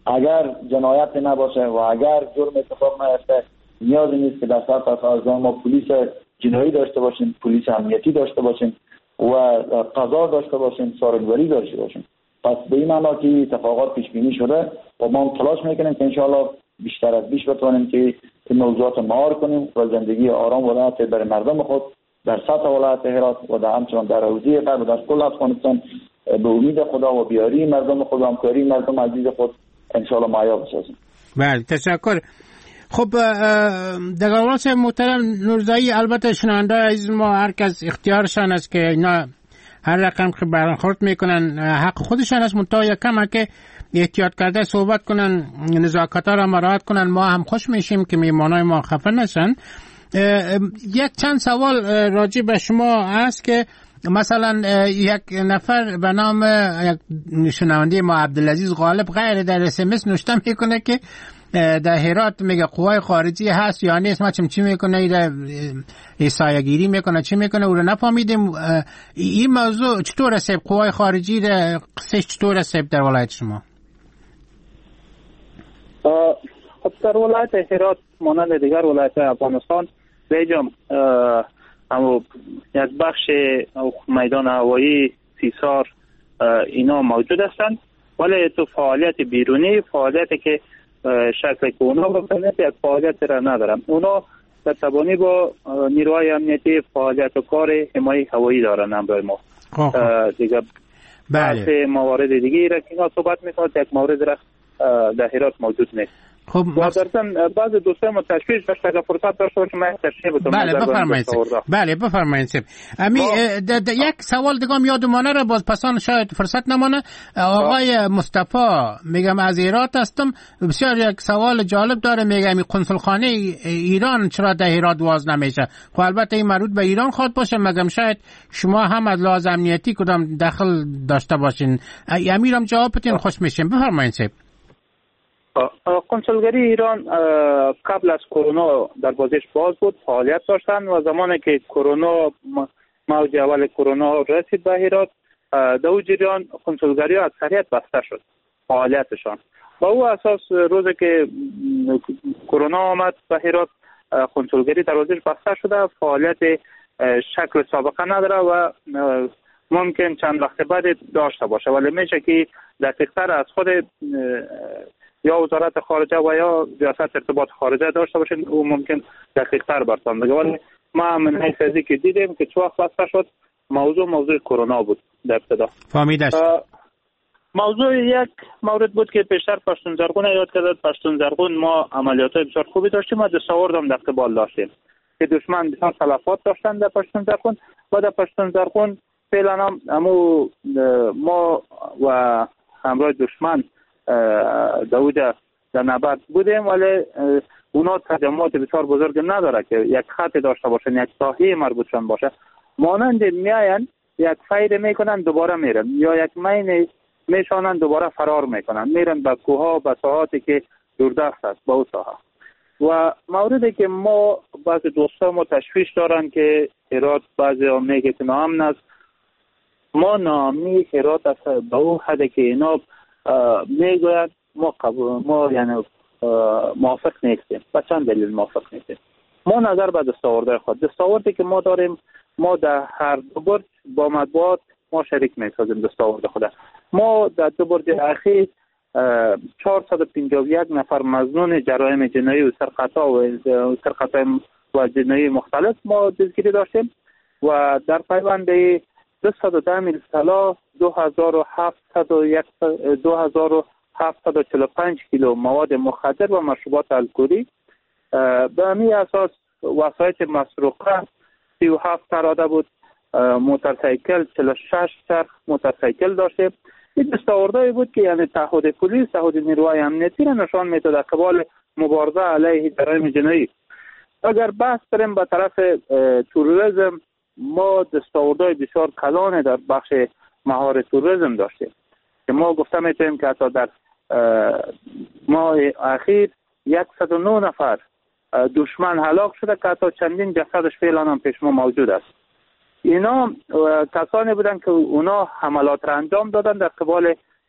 اگر جنایت نباشه و اگر جرم اتفاق نیفته نیازی نیست که در سطح سازمان ما پلیس جنایی داشته باشیم، پلیس امنیتی داشته باشیم و قضا داشته باشیم، سارنگاری داشته باشیم. پس به این معنا که اتفاقات پیش بینی شده و ما تلاش میکنیم که انشاءالله بیشتر از بیش بتوانیم که این موضوعات مهار کنیم و زندگی آرام و راحت برای مردم خود در سطح ولایت هرات و در همچنان در حوزه غرب و در کل افغانستان به امید خدا و بیاری مردم خود و همکاری مردم عزیز خود انشاءالله معیار بسازیم. بله تشکر. خب دگرواس محترم نورزایی، البته شنونده عزیز ما هر کس اختیارشان است که اینا هر رقم که برخورد میکنن حق خودشان است، منتها یکم که احتیاط کرده صحبت کنن، نزاکت ها را مراعات کنن، ما هم خوش میشیم که میمانای ما خفه نشن. یک چند سوال راجع به شما هست که مثلا یک نفر به نام یک شنونده ما عبدالعزیز غالب غیر در SMS نوشته میکنه که در هرات میگه قوای خارجی هست یا نیست، ما چی میکنه ایسایگیری میکنه چی میکنه او رو نفهمیدیم. این موضوع چطور است؟ قوای خارجی قصهش چطور است در ولایت شما؟ خب در ولایت هرات مانند دیگر ولایت افغانستان بیجام اما یک بخش میدان هوایی سیسار اینا موجود هستند، ولی تو فعالیت بیرونی، فعالیتی که شکل که اونا بکنه یک فعالیت را ندارم. اونا در تبانی با نیروهای امنیتی فعالیت و کار حمایت هوایی دارن همراه ما. دیگه بله. موارد دیگه را که اینا صحبت میکنه یک مورد را در هرات موجود نیست. خب و در بعض دوستان ما تشویش داشت اگر فرصت داشته باشم من تشریح بتونم. بله بفرمایید. بله بفرمایید. یک سوال دیگه یادمانه را باز پسان شاید فرصت نمانه. آقای مصطفی میگم از هرات هستم، بسیار یک سوال جالب داره، میگم قنصلخانه ایران چرا در هرات واز نمیشه؟ خب البته این مربوط به ایران خواد باشه، مگم شاید شما هم از لحاظ امنیتی کدام دخل داشته باشین. امیرم جواب بدین خوش میشیم. بفرمایید. کنسولگری ایران قبل از کرونا در بازیش باز بود، فعالیت داشتن و زمانی که کرونا موج اول کرونا رسید به هرات در اون جریان کنسولگری ها اکثریت بسته شد فعالیتشان. با او اساس روزی که کرونا آمد به هرات کنسولگری در بازیش بسته شده، فعالیت شکل سابقه نداره و ممکن چند وقت بعد داشته باشه، ولی میشه که دقیق‌تر از خود یا وزارت خارجه و یا ریاست ارتباط خارجه داشته باشین، او ممکن دقیق‌تر برتان بگه. ولی ما من حیث ازی که دیدیم که چه وقت بسته شد موضوع کرونا بود در ابتدا. فهمیدش. موضوع یک مورد بود که پیشتر پشتون زرغون یاد کرد. پشتون زرغون ما عملیات‌های بسیار خوبی داشتیم و دستاورد هم در قبال داشتیم که دشمن بسیار تلفات داشتن در پشتون زرغون و در پشتون زرغون فعلا هم ما و همراه دشمن در نبرد بودیم، ولی اونا تجمعات بسیار بزرگ نداره که یک خط داشته باشن، یک ساحه مربوطشان باشه. مانند میاین یک فیر میکنن دوباره میرن، یا یک مین میشانن دوباره فرار میکنن، میرن به کوها به ساحاتی که دوردست است با اون ساحه. و موردی که ما بعض دوستان ما تشویش دارن که هرات بعضی هم میگه که ناامن است. ما ناامنی هرات است به اون حدی که اینا میگوید ما یعنی موافق نیستیم. به چند دلیل موافق نیستیم؟ ما نظر به دستاوردی که ما داریم، ما در هر دو برج با مطبوعات ما شریک میسازیم دستاورد خود. ما در دو برج اخیر 451 نفر مظنون جرایم جنایی و سرقطع و جنایی مختلف ما دستگیری داشتیم و در پیوند 210 میل طلا 2745 کیلو مواد مخدر و مشروبات الکلی. به همین اساس وسایط مسروقه 37 تراده بود، موتورسیکل 46 چرخ موتورسیکل داشته. این دستاوردهایی بود که یعنی تعهد پلیس، تعهد نیروهای امنیتی را نشان میداد در قبال مبارزه علیه جرایم جنایی. اگر بحث بریم به طرف توریسم، ما دستاوردهای بسیار کلان در بخش مهار توریسم داشتیم که ما گفته میتونیم که حتی در ماه اخیر 109 نفر دشمن هلاک شده که حتی چندین جسدش فعلا هم پیش ما موجود است. اینا کسانی بودن که اونا حملات را انجام دادن در قبال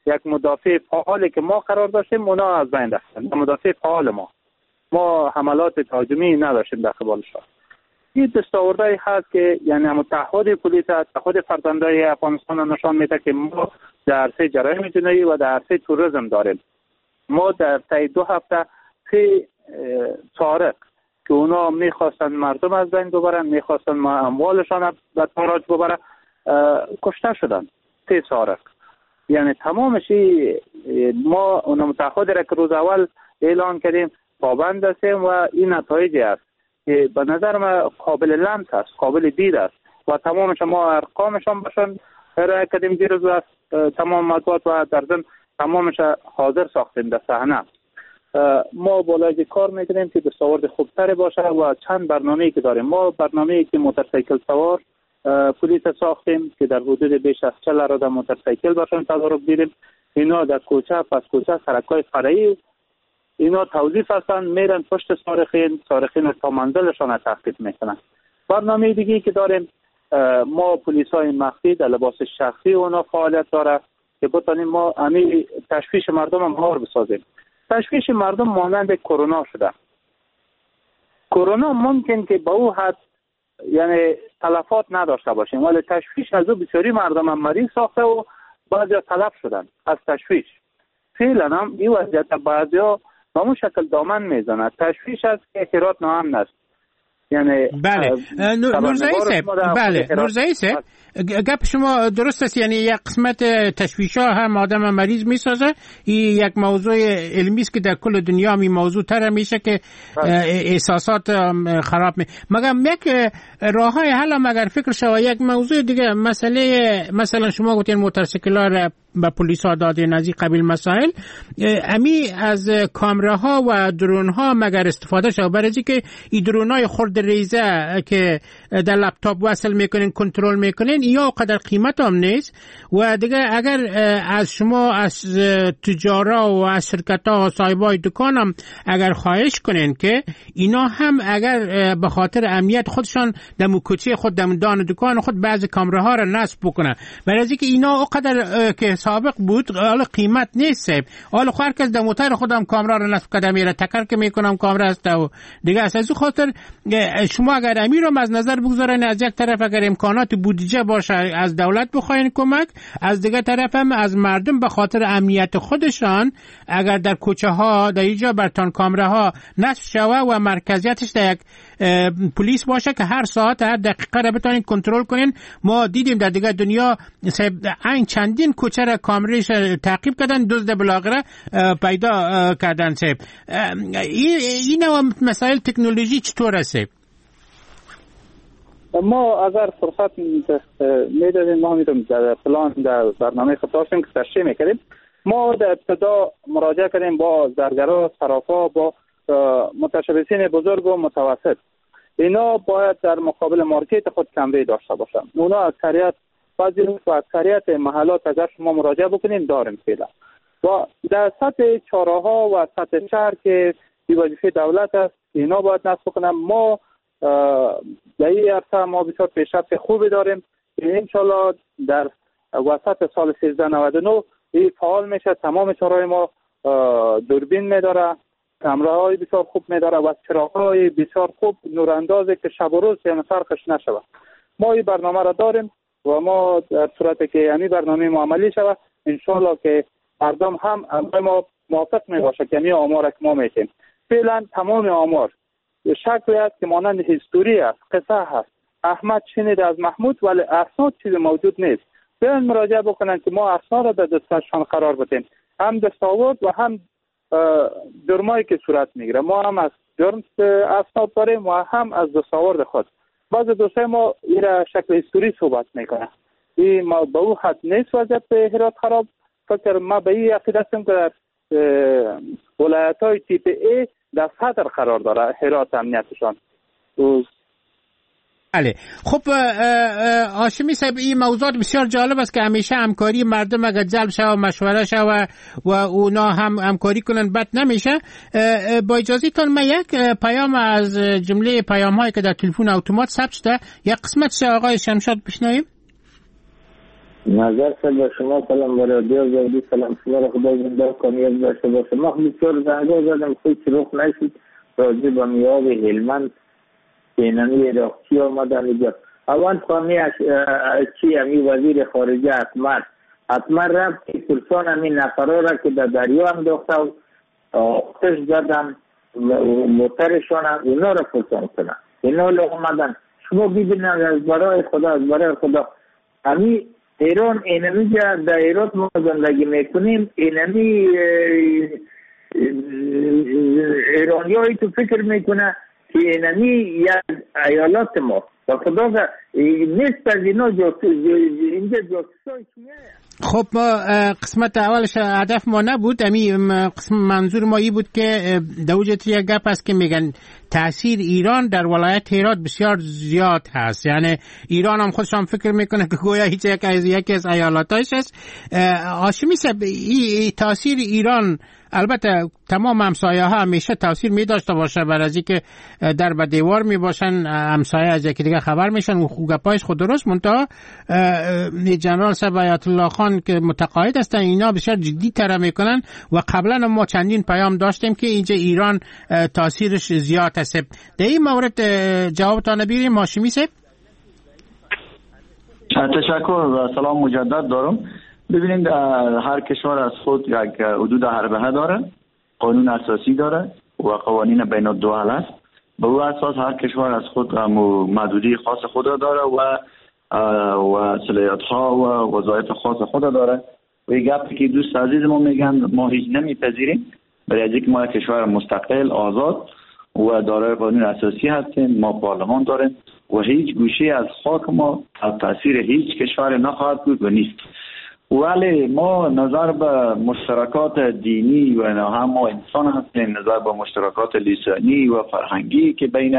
یک مدافع فعالی که ما قرار داشتیم اونا از بین رفتن. مدافع فعال ما حملات تهاجمی نداشتیم در قبالشان. این دستاوردهایی هست که یعنی متحد پلیس، تحد فرزندای افغانستان نشان میده که ما در عرصه جرایم جنایی و در عرصه توریسم داریم. ما در طی 2 هفته 3 سارق که اونا میخواستن مردم از بین ببرن، میخواستن اموالشان به تاراج ببرن، کشته شدن. 3 سارق. یعنی تمامش ما اون متحد را که روز اول اعلان کردیم پابند هستیم و این نتایجی است که به نظر ما قابل لمس است، قابل دید است و تمامش ما ارقامشان باشن ارائه کردیم دیروز است تمام مطبوعات و در ضمن تمامش حاضر ساختیم در صحنه. ما بالای کار میکنیم که دستاورد خوبتر باشه و چند برنامه‌ای که داریم. ما برنامه‌ای که موتورسیکل سوار پلیس ساختیم که در حدود بیش از 40 اراده موتورسیکل باشن تدارک دیدیم. اینا در کوچه پس کوچه سرکای فرعی اینا توظیف هستن، میرن پشت سارقین تا منزلشان تعقیب میکنن. برنامه دیگه که داریم ما پلیسای مخفی در لباس شخصی اونا فعالیت داره که بتونیم ما همین تشویش مردم هم مهار بسازیم. تشویش مردم مانند کرونا شده. کرونا ممکن که به او حد یعنی تلفات نداشته باشیم ولی تشویش از او بسیاری مردم هم مریض ساخته و بعضیا تلف شدن از تشویش. فعلا هم این وضعیت بعضیا به اون شکل دامن میزنه. تشویش از که هرات ناامن است. یعنی بله نورزایی صاحب گپ شما درست است. یعنی یک قسمت تشویش ها هم آدم مریض میسازه. این یک موضوع علمی است که در کل دنیا می موضوع تر میشه که احساسات خراب مگر یک راه های حل مگر فکر شما یک موضوع دیگه مثلا شما گفتین موتورسیکل ها به پلیس ها دادین از این قبیل مسائل امی از کامراها و درون ها مگر استفاده شد برای اینکه این درون های خرد ریزه که در لپتاپ وصل میکنین کنترل میکنین یا قدر قیمت هم نیست و دیگه اگر از شما از تجارا و از شرکت ها و صاحبای دکان هم اگر خواهش کنین که اینا هم اگر به خاطر امنیت خودشان در کوچه خود در دان دکان خود بعضی کامراها را نصب بکنن برای اینکه اینا اونقدر که سابق بود حالا قیمت نیست. حالا هر کس در موتور خودم کامرا را نصب کرده میره تکر که میکنم کامرا است و دیگه از این خاطر شما اگر امیر رو از نظر بگذارین از یک طرف اگر امکانات بودجه باشه از دولت بخواین کمک از دیگه طرف هم از مردم به خاطر امنیت خودشان اگر در کوچه ها در اینجا برتان کامراها نصب شوه و مرکزیتش در یک پلیس باشه که هر ساعت هر دقیقه را بتونین کنترل کنین. ما دیدیم در دیگه دنیا این چندین کوچه را کامریش تعقیب کردن دزد بلاغره پیدا کردن. این مسائل تکنولوژی چطور است؟ ما اگر فرصت میدادیم ما میتونیم در پلان در برنامه خود داشتیم که تشریح میکردیم. ما در ابتدا مراجعه کردیم با زرگرا صرافا با متشبثین بزرگ و متوسط. اینا باید در مقابل مارکت خود کموی داشته باشن. اونا اکثریت محلات اگر شما مراجعه بکنین داریم فعلا. و در سطح چهارراه و سطح شهر که وظیفه دولت است اینا باید نصب کنن. ما در این عرصه ما بسیار پیشرفت خوبی داریم. انشالله در وسط سال 1399 این فعال میشه. تمام چهارراه ما دوربین میداره، کامراهای بسیار خوب میداره و چراغ‌های بسیار خوب نوراندازه که شب و روز یعنی فرقش نشود. ما این برنامه را داریم و ما در صورتی که یعنی برنامه معاملی شود انشالله که مردم هم ما موافق میباشه که یعنی آمار که ما میتیم. فعلا تمام آمار شکلی است که مانند هیستوری است، قصه هست. احمد شنید از محمود ولی اسناد چیزی موجود نیست. بیان مراجعه بکنن که ما اسناد را در دستشان قرار بدیم. هم دستاورد و هم جرمایی که صورت میگیره. ما هم از جرم اسناد داریم و هم از دستاورد خود. بعض دوستای ما این شکل هیستوری صحبت میکنه. این ما به او حد نیست وضعیت به هرات خراب. فکر ما به این عقیده هستم که در ولایت‌های تیپ ای در صدر قرار داره هرات امنیتشان. بله. خب هاشمی صاحب این موضوع بسیار جالب است که همیشه همکاری مردم اگر جلب شود و مشوره شود و اونا هم همکاری کنن بد نمیشه. با اجازهتون من یک پیام از جمله پیام هایی که در تلفن اتومات ثبت شده یک قسمت آقای شمشاد بشنویم. بله. نظر به شما سلام برادر سلام شما را خدا زنده کامیاب داشته باشه. ما بسیار زنگاه زدم خود رخ نشید راجع به میاب هلمند اینمی عراقی آمدن اینجا. اول خواهمی چی امی وزیر خارجه اتمر رفت که پرسان امی نفرها را که در دریا انداخته و آتش زدن موترشان اونا را پرسان کنن. اینا را آمدن شما ببینن از برای خدا امی ایران اینمی جا در ایران ما زندگی میکنیم اینمی ایرانی هایی تو فکر میکنه که اینمی یک ایالات ما و خدا نیست از اینا اینجا جاسوسای چیه. خب ما قسمت اولش هدف ما نبود، قسم منظور ما ای بود که دوجت یک گپ است که میگن تأثیر ایران در ولایت هرات بسیار زیاد هست، یعنی ایران هم خودش هم فکر میکنه که گویا یکی از ایالاتش است. هاشمی صاحب تأثیر ایران البته تمام همسایه ها همیشه تاثیر می داشته باشه بر از اینکه در به دیوار می باشن همسایه از یکی دیگه خبر میشن و گپایش خود درست منتها جنرال صاحب آیت الله خان که متقاعد هستن اینا بسیار جدی تر میکنن و قبلا ما چندین پیام داشتیم که اینجا ایران تاثیرش زیاد هست. در این مورد جوابتان بیریم هاشمی صاحب. تشکر و سلام مجدد دارم. ببینید هر کشور از خود یک حدود حربه داره، قانون اساسی داره و قوانین بین الدول است. به او اساس هر کشور از خود محدودی خاص خود داره و صلاحیت‌ها و وظایف خاص خود داره. و یک گپی که دوست عزیز ما میگن ما هیچ نمیپذیریم، برای اینکه ما یک کشور مستقل آزاد و دارای قانون اساسی هستیم، ما پارلمان داریم و هیچ گوشه از خاک ما تحت تاثیر هیچ کشور نخواهد بود و نیست. ولی ما نظر به مشترکات دینی و هم ما انسان هستیم، نظر به مشترکات لسانی و فرهنگی که بین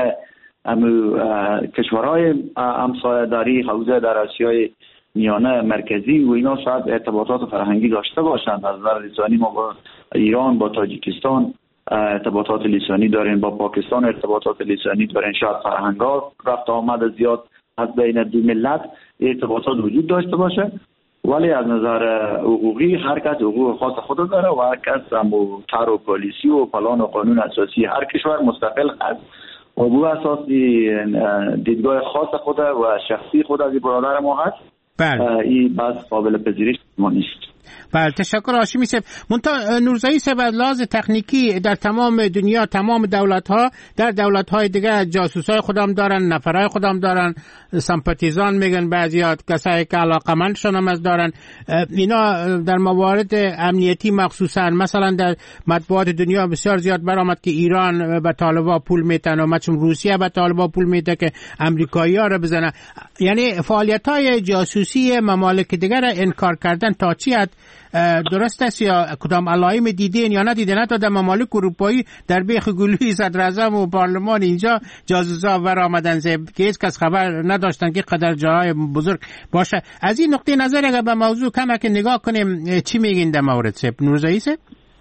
کشورهای همسایه‌داری حوزه در آسیای میانه مرکزی و اینا شاید ارتباطات فرهنگی داشته باشند. از نظر لسانی ما با ایران، با تاجیکستان ارتباطات لسانی داریم، با پاکستان ارتباطات لسانی داریم، شاید فرهنگ‌ها رفت آمد زیاد از بین دو ملت ارتباطات وجود داشته باشه. ولی از نظر حقوقی هر کس حقوق خاص خود داره و هر کس طرح و پالیسی و پلان و قانون اساسی هر کشور مستقل است و به اساس دیدگاه خاص خود و شخصی خود از برادر ما هست. این بس قابل پذیرش ما نیست. بله تشکر هاشمی صاحب. منتها نورزایی صاحب از لحاظ تکنیکی در تمام دنیا تمام دولت‌ها در دولت‌های دیگه جاسوسای خودم دارن، نفرای خودم دارن، سمپاتیزان میگن بعضیات، کسایی که علاقمندشون هم از دارن. اینا در موارد امنیتی مخصوصا مثلا در مطبوعات دنیا بسیار زیاد برآمد که ایران به طالبان پول میتن و مثلا روسیه به طالبان پول میده که امریکایی‌ها رو بزنن. یعنی فعالیت‌های جاسوسی ممالک دیگر را انکار کردن تا چی حد درست است یا کدام علائم دیدین یا ندیدین؟ حتی در ممالک اروپایی در بیخ گلوی صدر اعظم و پارلمان اینجا جاسوسا ور آمدن که هیچ کس خبر نداشتن که قدر جاهای بزرگ باشه. از این نقطه نظر اگر به موضوع کمک نگاه کنیم چی میگین در مورد صاحب نورزایی صاحب؟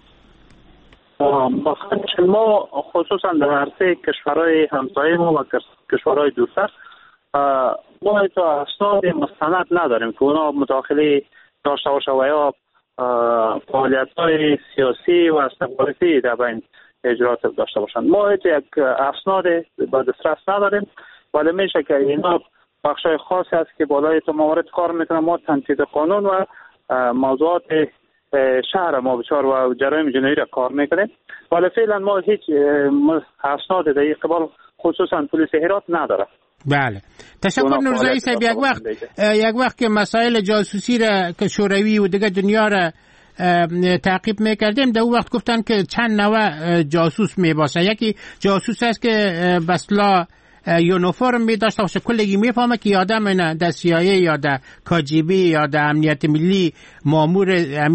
ما خصوصا در عرصه کشورهای همسایه ما و کشورهای دورتر ما تا اسناد مستند نداریم که اونا مداخله داشته باشه و یا فعالیت‌های سیاسی و استخباراتی در بین اجرات داشته باشند. ما یک اسناد به دسترس نداریم ولی میشه که اینا بخشای خاصی است که بالای تو موارد کار میکنه. ما تنفیذ قانون و موضوعات شهر ما بچار و جرایم جنایی را کار میکنیم ولی فعلا ما هیچ اسناد در این قبال خصوصا پلیس هرات نداره. بله تشکر نورزایی صاحب. یک وقت که مسائل جاسوسی را که شوروی و دیگه دنیا را تعقیب میکردیم در اون وقت گفتن که چند نوع جاسوس میباشه. یکی جاسوس است که بسلا یونیفرم می داشته باشه کلگی میفهمه که آدم اینا در CIA یا در KGB یا در امنیت ملی مامور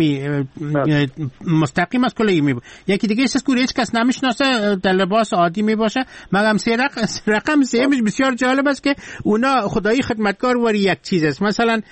مستقیم از کلگی می. یکی دیگه است که هیچ کس نمیشناسه در لباس عادی می باشه. مگم رقم سیمش بسیار جالب است که اونا خدایی خدمتکار وری یک چیز است.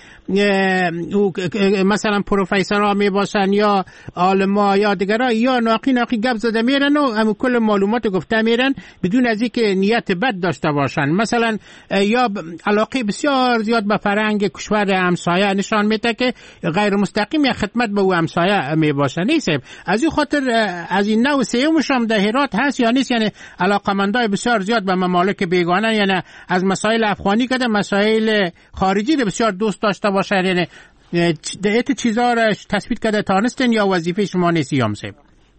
مثلا پروفسورها می باشن یا عالما یا دیگرها یا ناقی گپ زده میرن و هم کل معلومات گفته میرن بدون از اینکه نیت بد داشته داشته باشند. مثلا یا علاقه بسیار زیاد به فرهنگ کشور همسایه نشان میده که غیر مستقیم یا خدمت به او همسایه می باشه. نیست از این خاطر از این نوع سیومش هم در هرات هست یا نیست؟ یعنی علاقمندای بسیار زیاد به ممالک بیگانه، یعنی از مسائل افغانی کده مسائل خارجی ده بسیار دوست داشته باشه. یعنی ایت چیزا را تثبیت کرده تانستین یا وظیفه شما نیست یام سیب؟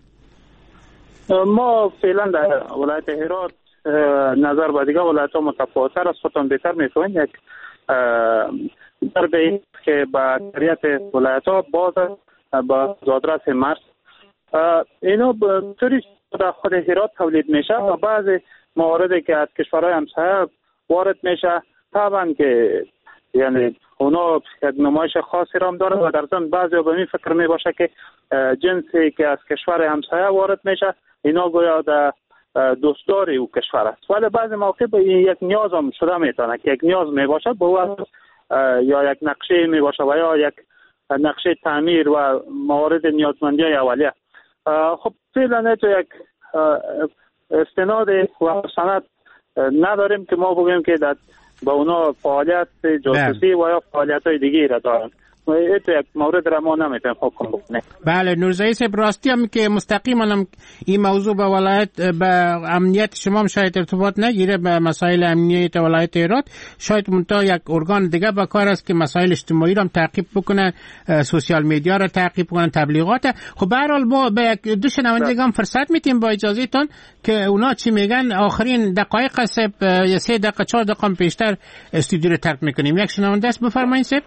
ما فعلا در ولایت هرات نظر به دیگه ولایت ها متفاوت‌تر است. خودتان بهتر می‌فهمید. یک در به که با اکثریت ولایت ها باز با زادرس مرز اینو به طوری در خود هرات تولید میشه و بعضی مواردی که از کشورهای همسایه وارد میشه طبعا که یعنی اونا یک نمایش خاصی را هم داره و در ضمن بعضی به این فکر می باشه که جنسی که از کشور همسایه وارد میشه اینا گویا در دوستداری او کشور است، ولی بعضی موقع به یک نیاز هم شده میتونه که یک نیاز می باشه به او یا یک نقشه می باشه و یا یک نقشه تعمیر و موارد نیازمندی اولیه. خب فعلا تو یک استناد و سند نداریم که ما بگیم که با اونا فعالیت جاسوسی و یا فعالیت های دیگه را دارن. ایتو یک مورد را ما نمیتونیم حکم بکنیم. بله نورزایی صاحب، راستی هم که مستقیما هم این موضوع به ولایت به امنیت شما هم شاید ارتباط نگیره، به مسائل امنیت ولایت هرات شاید منتها یک ارگان دیگه با کار است که مسائل اجتماعی را هم تعقیب بکنه، سوشال میدیا را تعقیب کنن، تبلیغات. خب به هر حال ما به یک دو شنونده هم فرصت میتیم با اجازه تان که اونا چی میگن. آخرین دقایق است، 3 دقیقه 4 دقیقه پیشتر استودیو رو ترک میکنیم. یک شنونده است، بفرمایید صاحب.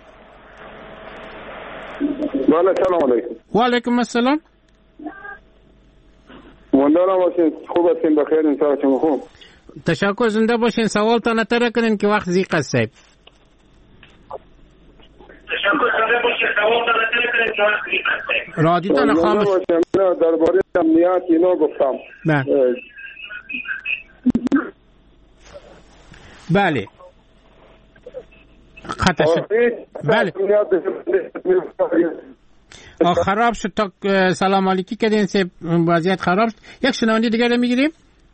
بله سلام علیکم. و علیکم السلام. مندانم باشین، خوب هستین، بخیر، انشاءالله شما خوب. تشکر، زنده باشین. سوال تا نتره کنین که وقت زیق است صاحب. تشکر، زنده باشین، سوال تا نتره کنین که وقت زیق است صاحب. رادیو تان خاموش. درباره امنیت اینا گفتم. بله. بله خراب شد تا سلام علیکی کردین سه وضعیت خراب شد. یک شنونده دیگر رو میگیریم.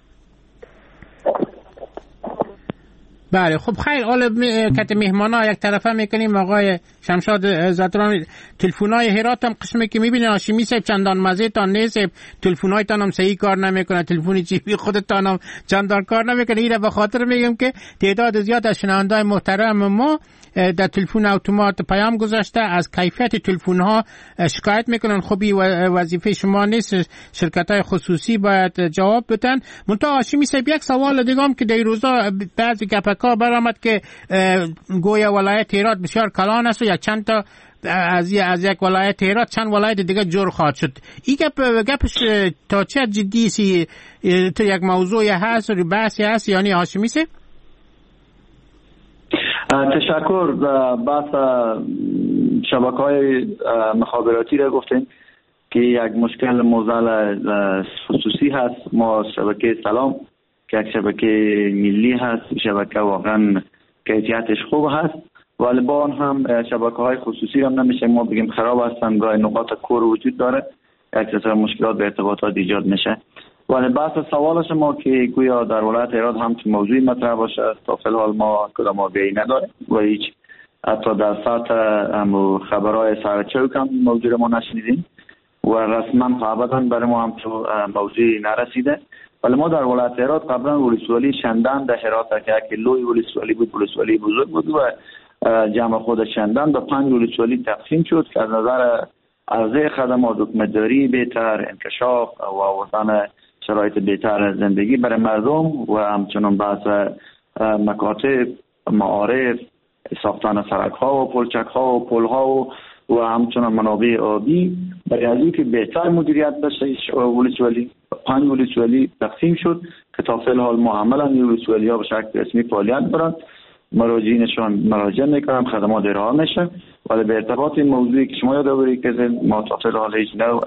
بله خب خیر، حالا کت مهمانا یک طرفه میکنیم. آقای شمشاد زاتران، تلفن‌های هرات هم قسمی که میبینین هاشمی صاحب چندان مزه تان نیست، تلفن‌هایتان هم صحیح کار نمیکنه، تلفن جیبی خودتان هم چندان کار نمیکنه. اینو به خاطر میگم که تعداد زیاد از شنونده‌های محترم ما در تلفن اتومات پیام گذاشته، از کیفیت تلفن‌ها شکایت میکنن. خب وظیفه شما نیست، شرکت‌های خصوصی باید جواب بدن. منتها هاشمی صاحب یک سوال دیگه هم که در روزا بعضی گپکا برآمد که گویا ولایت هرات بسیار کلان است و یک چند تا از یک ولایت هرات چند ولایت دیگه جور خواهد شد. این گپش تا چه جدی سی تو یک موضوع هست و بحثی هست یعنی هاشمی صاحب؟ تشکر. بحث شبکه‌های مخابراتی را گفتیم که یک مشکل موزل خصوصی هست. ما شبکه سلام که یک شبکه ملی هست، شبکه واقعا کیفیتش خوب هست، ولی با آن هم شبکه‌های خصوصی هم نمیشه ما بگیم خراب هستن، گاهی نقاط کور وجود داره، یک سری مشکلات به ارتباطات ایجاد میشه. ولی بحث سوال شما که گویا در ولایت هرات هم که موضوعی مطرح باشه تا فی‌الحال ما کدام آگهی نداره و هیچ حتی در سطح خبرهای سرچوک هم موضوع ما نشنیدیم و رسما ابدا برای ما هم تو موضوعی نرسیده. ولی ما در ولایت هرات قبلا ولسوالی شندن در هرات که یک لوی ولسوالی بود، ولسوالی بزرگ بود و جمع خود شندن به 5 ولسوالی تقسیم شد که از نظر عرضه خدمات حکومتداری بهتر، انکشاف و آوردن شرایط بهتر زندگی برای مردم و همچنان بحث مکاتب، معارف، ساختن سرک‌ها و پلچک‌ها و پل‌ها و همچنان منابع آبی برای از این که بهتر مدیریت بشه ولسوالی 5 ولسوالی تقسیم شد که تا فی‌الحال معاملا این ولسوالی‌ها به شکل رسمی فعالیت دارند، مراجعینشان مراجعه میکنن، خدمات ارائه میشه. ولی به ارتباط این موضوعی که شما یادآوری کردید ما تا فی‌الحال هیچ نوع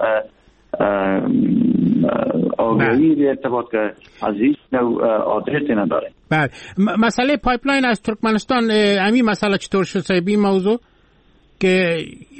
آگهی به ارتباط که از هیچ نوع آدرسی نداره. بله مسئله پایپلاین از ترکمنستان، همین مسئله چطور شد صاحب این موضوع؟ که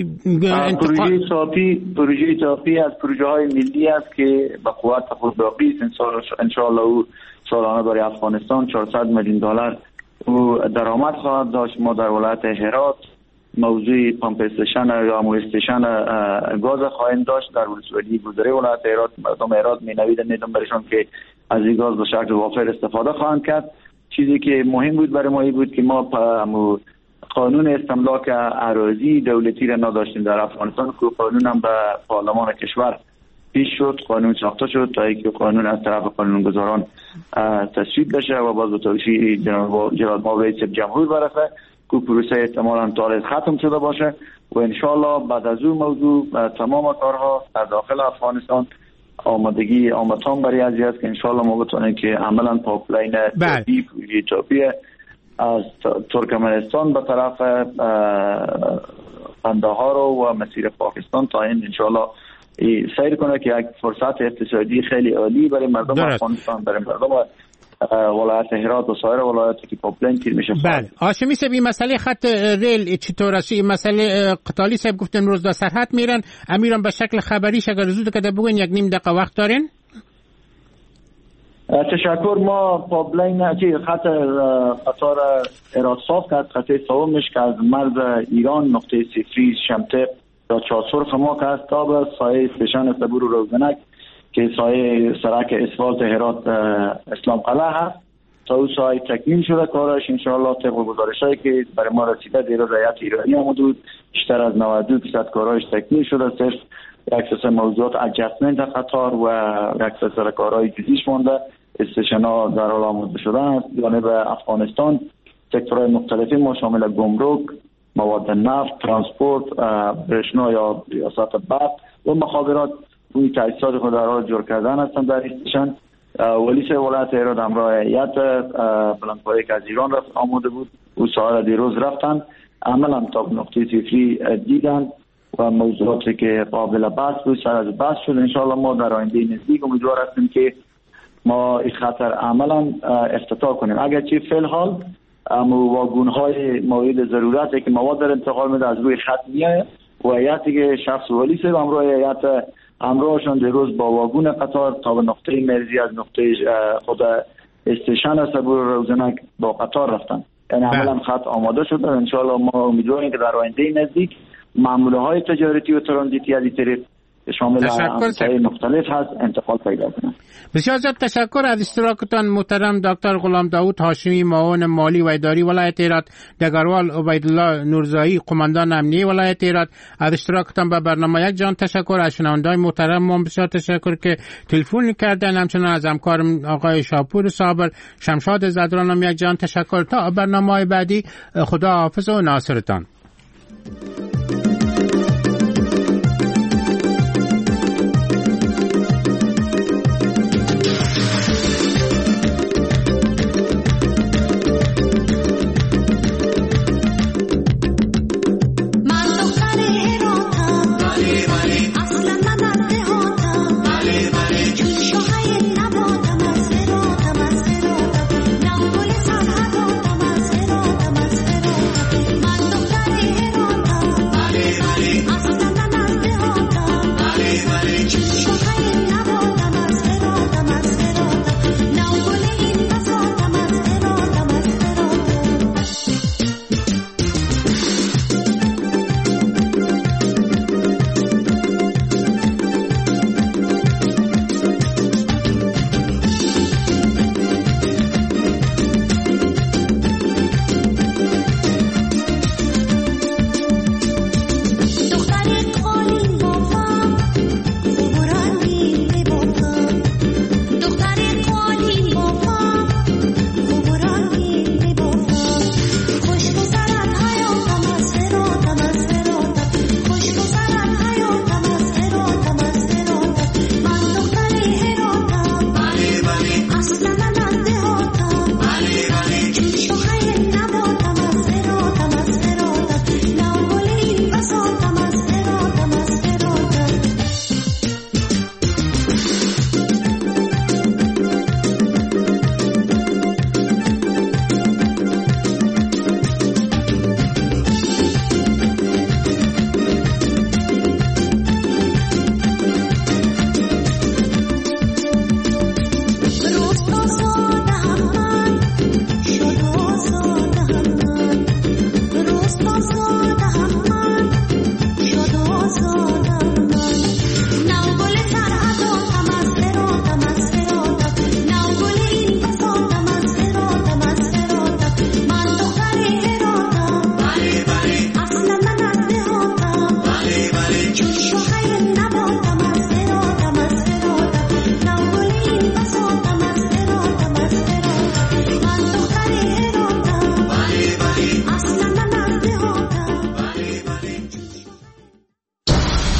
پروژه تاپی از پروژه های ملی است که به قوت خود باقی است. انشاءالله او سالانه برای افغانستان 400 میلیون دلار او درآمد خواهد داشت. ما در ولایت هرات موضوع پمپ استیشن یا امو استیشن گاز خواهیم داشت در ولسوالی گذره ولایت هرات. مردم هرات مینویدن میدم برشان که از این گاز به شکل وافر استفاده خواهند کرد. چیزی که مهم بود برای ما این بود که ما قانون استملاک اراضی دولتی را نداشتیم در افغانستان که قانون هم به پارلمان کشور پیش شد، قانون ساخته شد تا اینکه قانون از طرف قانونگذاران تصویب بشه و باز به توصیه جناب رئیس جمهور برسه که پروسه احتمالاً تا ختم شده باشه و انشالله بعد از اون موضوع تمام کارها در داخل افغانستان آمادگی آمدتان برای ازی است که انشالله ما بتونیم که عملا پاپلاین تاپی از ترکمنستان به طرف قندهار و مسیر پاکستان تا این انشالله سیر کنه که یک فرصت اقتصادی خیلی عالی برای مردم افغانستان، برای مردم ولایت هرات و سایر ولایاتی که پاپلاین تیر میشه. بله هاشمی صاحب این مسئله خط ریل چطور است؟ این مسئله قطالی صاحب گفتن امروز در سرحد میرن امیران به شکل خبریش اگر زود کده بگوین یک نیم دقیقه وقت دارین؟ تشکر. ما پاپلاین که خط قطار هرات صاف کرد، خط سومش که از مرز ایران نقطه صفری شمتق تا چاسرخ ما که است تا به سایه استیشن صبور و روزنک که سایه سرک اسفالت هرات اسلام قلعه هست تا او سایه تکمیل شده کارش انشاءالله طبق گزارشایی که برای ما رسیده دیروز هیئت ایرانی آمده بود بیشتر از 92% کارش تکمیل شده. صرف یک سلسله موضوعات ادجستمنت قطار و یک سلسله کارهای جزئیش مونده. استیشن‌ها در حال آماده شدن است. جانب افغانستان سکتورهای مختلفی ما شامل گمرک، مواد نفت، ترانسپورت، برشنا یا ریاست برق و مخابرات اون تأسیسات خود در حال جور کردن هستند در استیشن. ولی سه ولایت هرات همراه هیئت بلندپایه که از ایران رفت آماده بود او ساعت دیروز رفتن عملا تا نقطه صفری دیدن و موضوعاتی که قابل بحث بود سر از بحث شد. انشاءالله ما در آینده نزدیک امیدوار هستیم که ما این خطر عملا افتتاح کنیم. اگرچه فی الحال واگون‌های مورد ضرورتی که مواد در انتقال میده از روی خط میاد و هیئتی که شخص ولی سه همراه هیئت همراهشان دیروز با واگون قطار تا به نقطه مرزی از نقطه خود استیشن صبور و روزنک با قطار رفتن. یعنی عملا خط آماده شده. انشاءالله ما امیدواریم که در آینده نزدیک معامله‌های تجارتی و ترانزیتی از این طریق شامل امثال مختلف هست انتقال پیدا کنند. بسیار زیاد تشکر از اشتراکتان محترم دکتر غلام داود هاشمی معاون مالی و اداری ولایت هرات، دگروال عبیدالله نورزایی قماندان امنیه ولایت هرات از اشتراکتان به برنامه یک جان تشکر. از شنوندگان محترم ما بسیار تشکر که تلفن کردن. همچنان از همکارم آقای شاپور صابر، شمشاد زدرانم یک جان تشکر. تا برنامه بعدی خدا حافظ و ناصرتان. شوهر